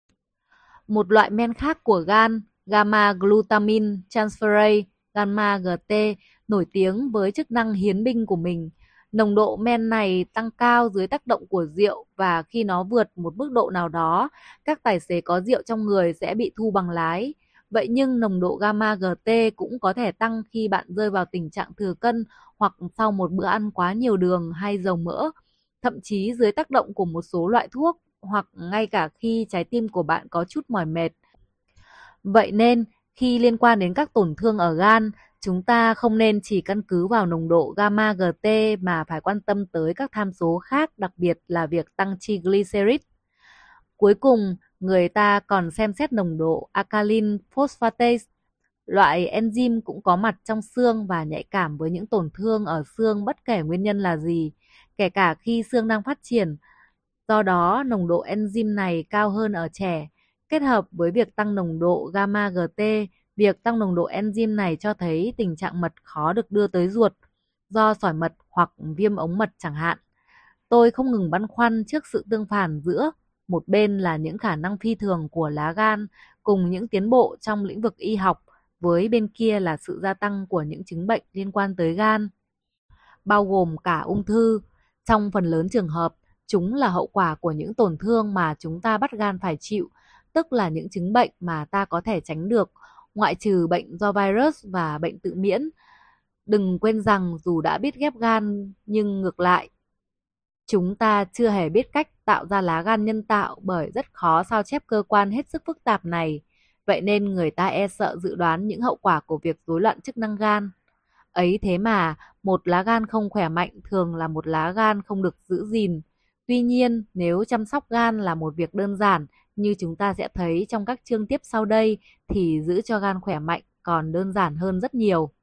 Một loại men khác của gan, gamma glutamine transferase, gamma giê tê, nổi tiếng với chức năng hiến binh của mình. Nồng độ men này tăng cao dưới tác động của rượu và khi nó vượt một mức độ nào đó, các tài xế có rượu trong người sẽ bị thu bằng lái. Vậy nhưng nồng độ gamma giê tê cũng có thể tăng khi bạn rơi vào tình trạng thừa cân hoặc sau một bữa ăn quá nhiều đường hay dầu mỡ, thậm chí dưới tác động của một số loại thuốc hoặc ngay cả khi trái tim của bạn có chút mỏi mệt. Vậy nên, khi liên quan đến các tổn thương ở gan, chúng ta không nên chỉ căn cứ vào nồng độ gamma giê tê mà phải quan tâm tới các tham số khác, đặc biệt là việc tăng triglycerid. Cuối cùng, người ta còn xem xét nồng độ alkaline phosphatase. Loại enzyme cũng có mặt trong xương và nhạy cảm với những tổn thương ở xương bất kể nguyên nhân là gì, kể cả khi xương đang phát triển. Do đó, nồng độ enzyme này cao hơn ở trẻ. Kết hợp với việc tăng nồng độ gamma giê tê, việc tăng nồng độ enzyme này cho thấy tình trạng mật khó được đưa tới ruột do sỏi mật hoặc viêm ống mật chẳng hạn. Tôi không ngừng băn khoăn trước sự tương phản giữa một bên là những khả năng phi thường của lá gan cùng những tiến bộ trong lĩnh vực y học, với bên kia là sự gia tăng của những chứng bệnh liên quan tới gan, bao gồm cả ung thư. Trong phần lớn trường hợp, chúng là hậu quả của những tổn thương mà chúng ta bắt gan phải chịu, tức là những chứng bệnh mà ta có thể tránh được, ngoại trừ bệnh do virus và bệnh tự miễn. Đừng quên rằng dù đã biết ghép gan nhưng ngược lại, chúng ta chưa hề biết cách tạo ra lá gan nhân tạo bởi rất khó sao chép cơ quan hết sức phức tạp này. Vậy nên người ta e sợ dự đoán những hậu quả của việc rối loạn chức năng gan. Ấy thế mà, một lá gan không khỏe mạnh thường là một lá gan không được giữ gìn. Tuy nhiên, nếu chăm sóc gan là một việc đơn giản, như chúng ta sẽ thấy trong các chương tiếp sau đây, thì giữ cho gan khỏe mạnh còn đơn giản hơn rất nhiều.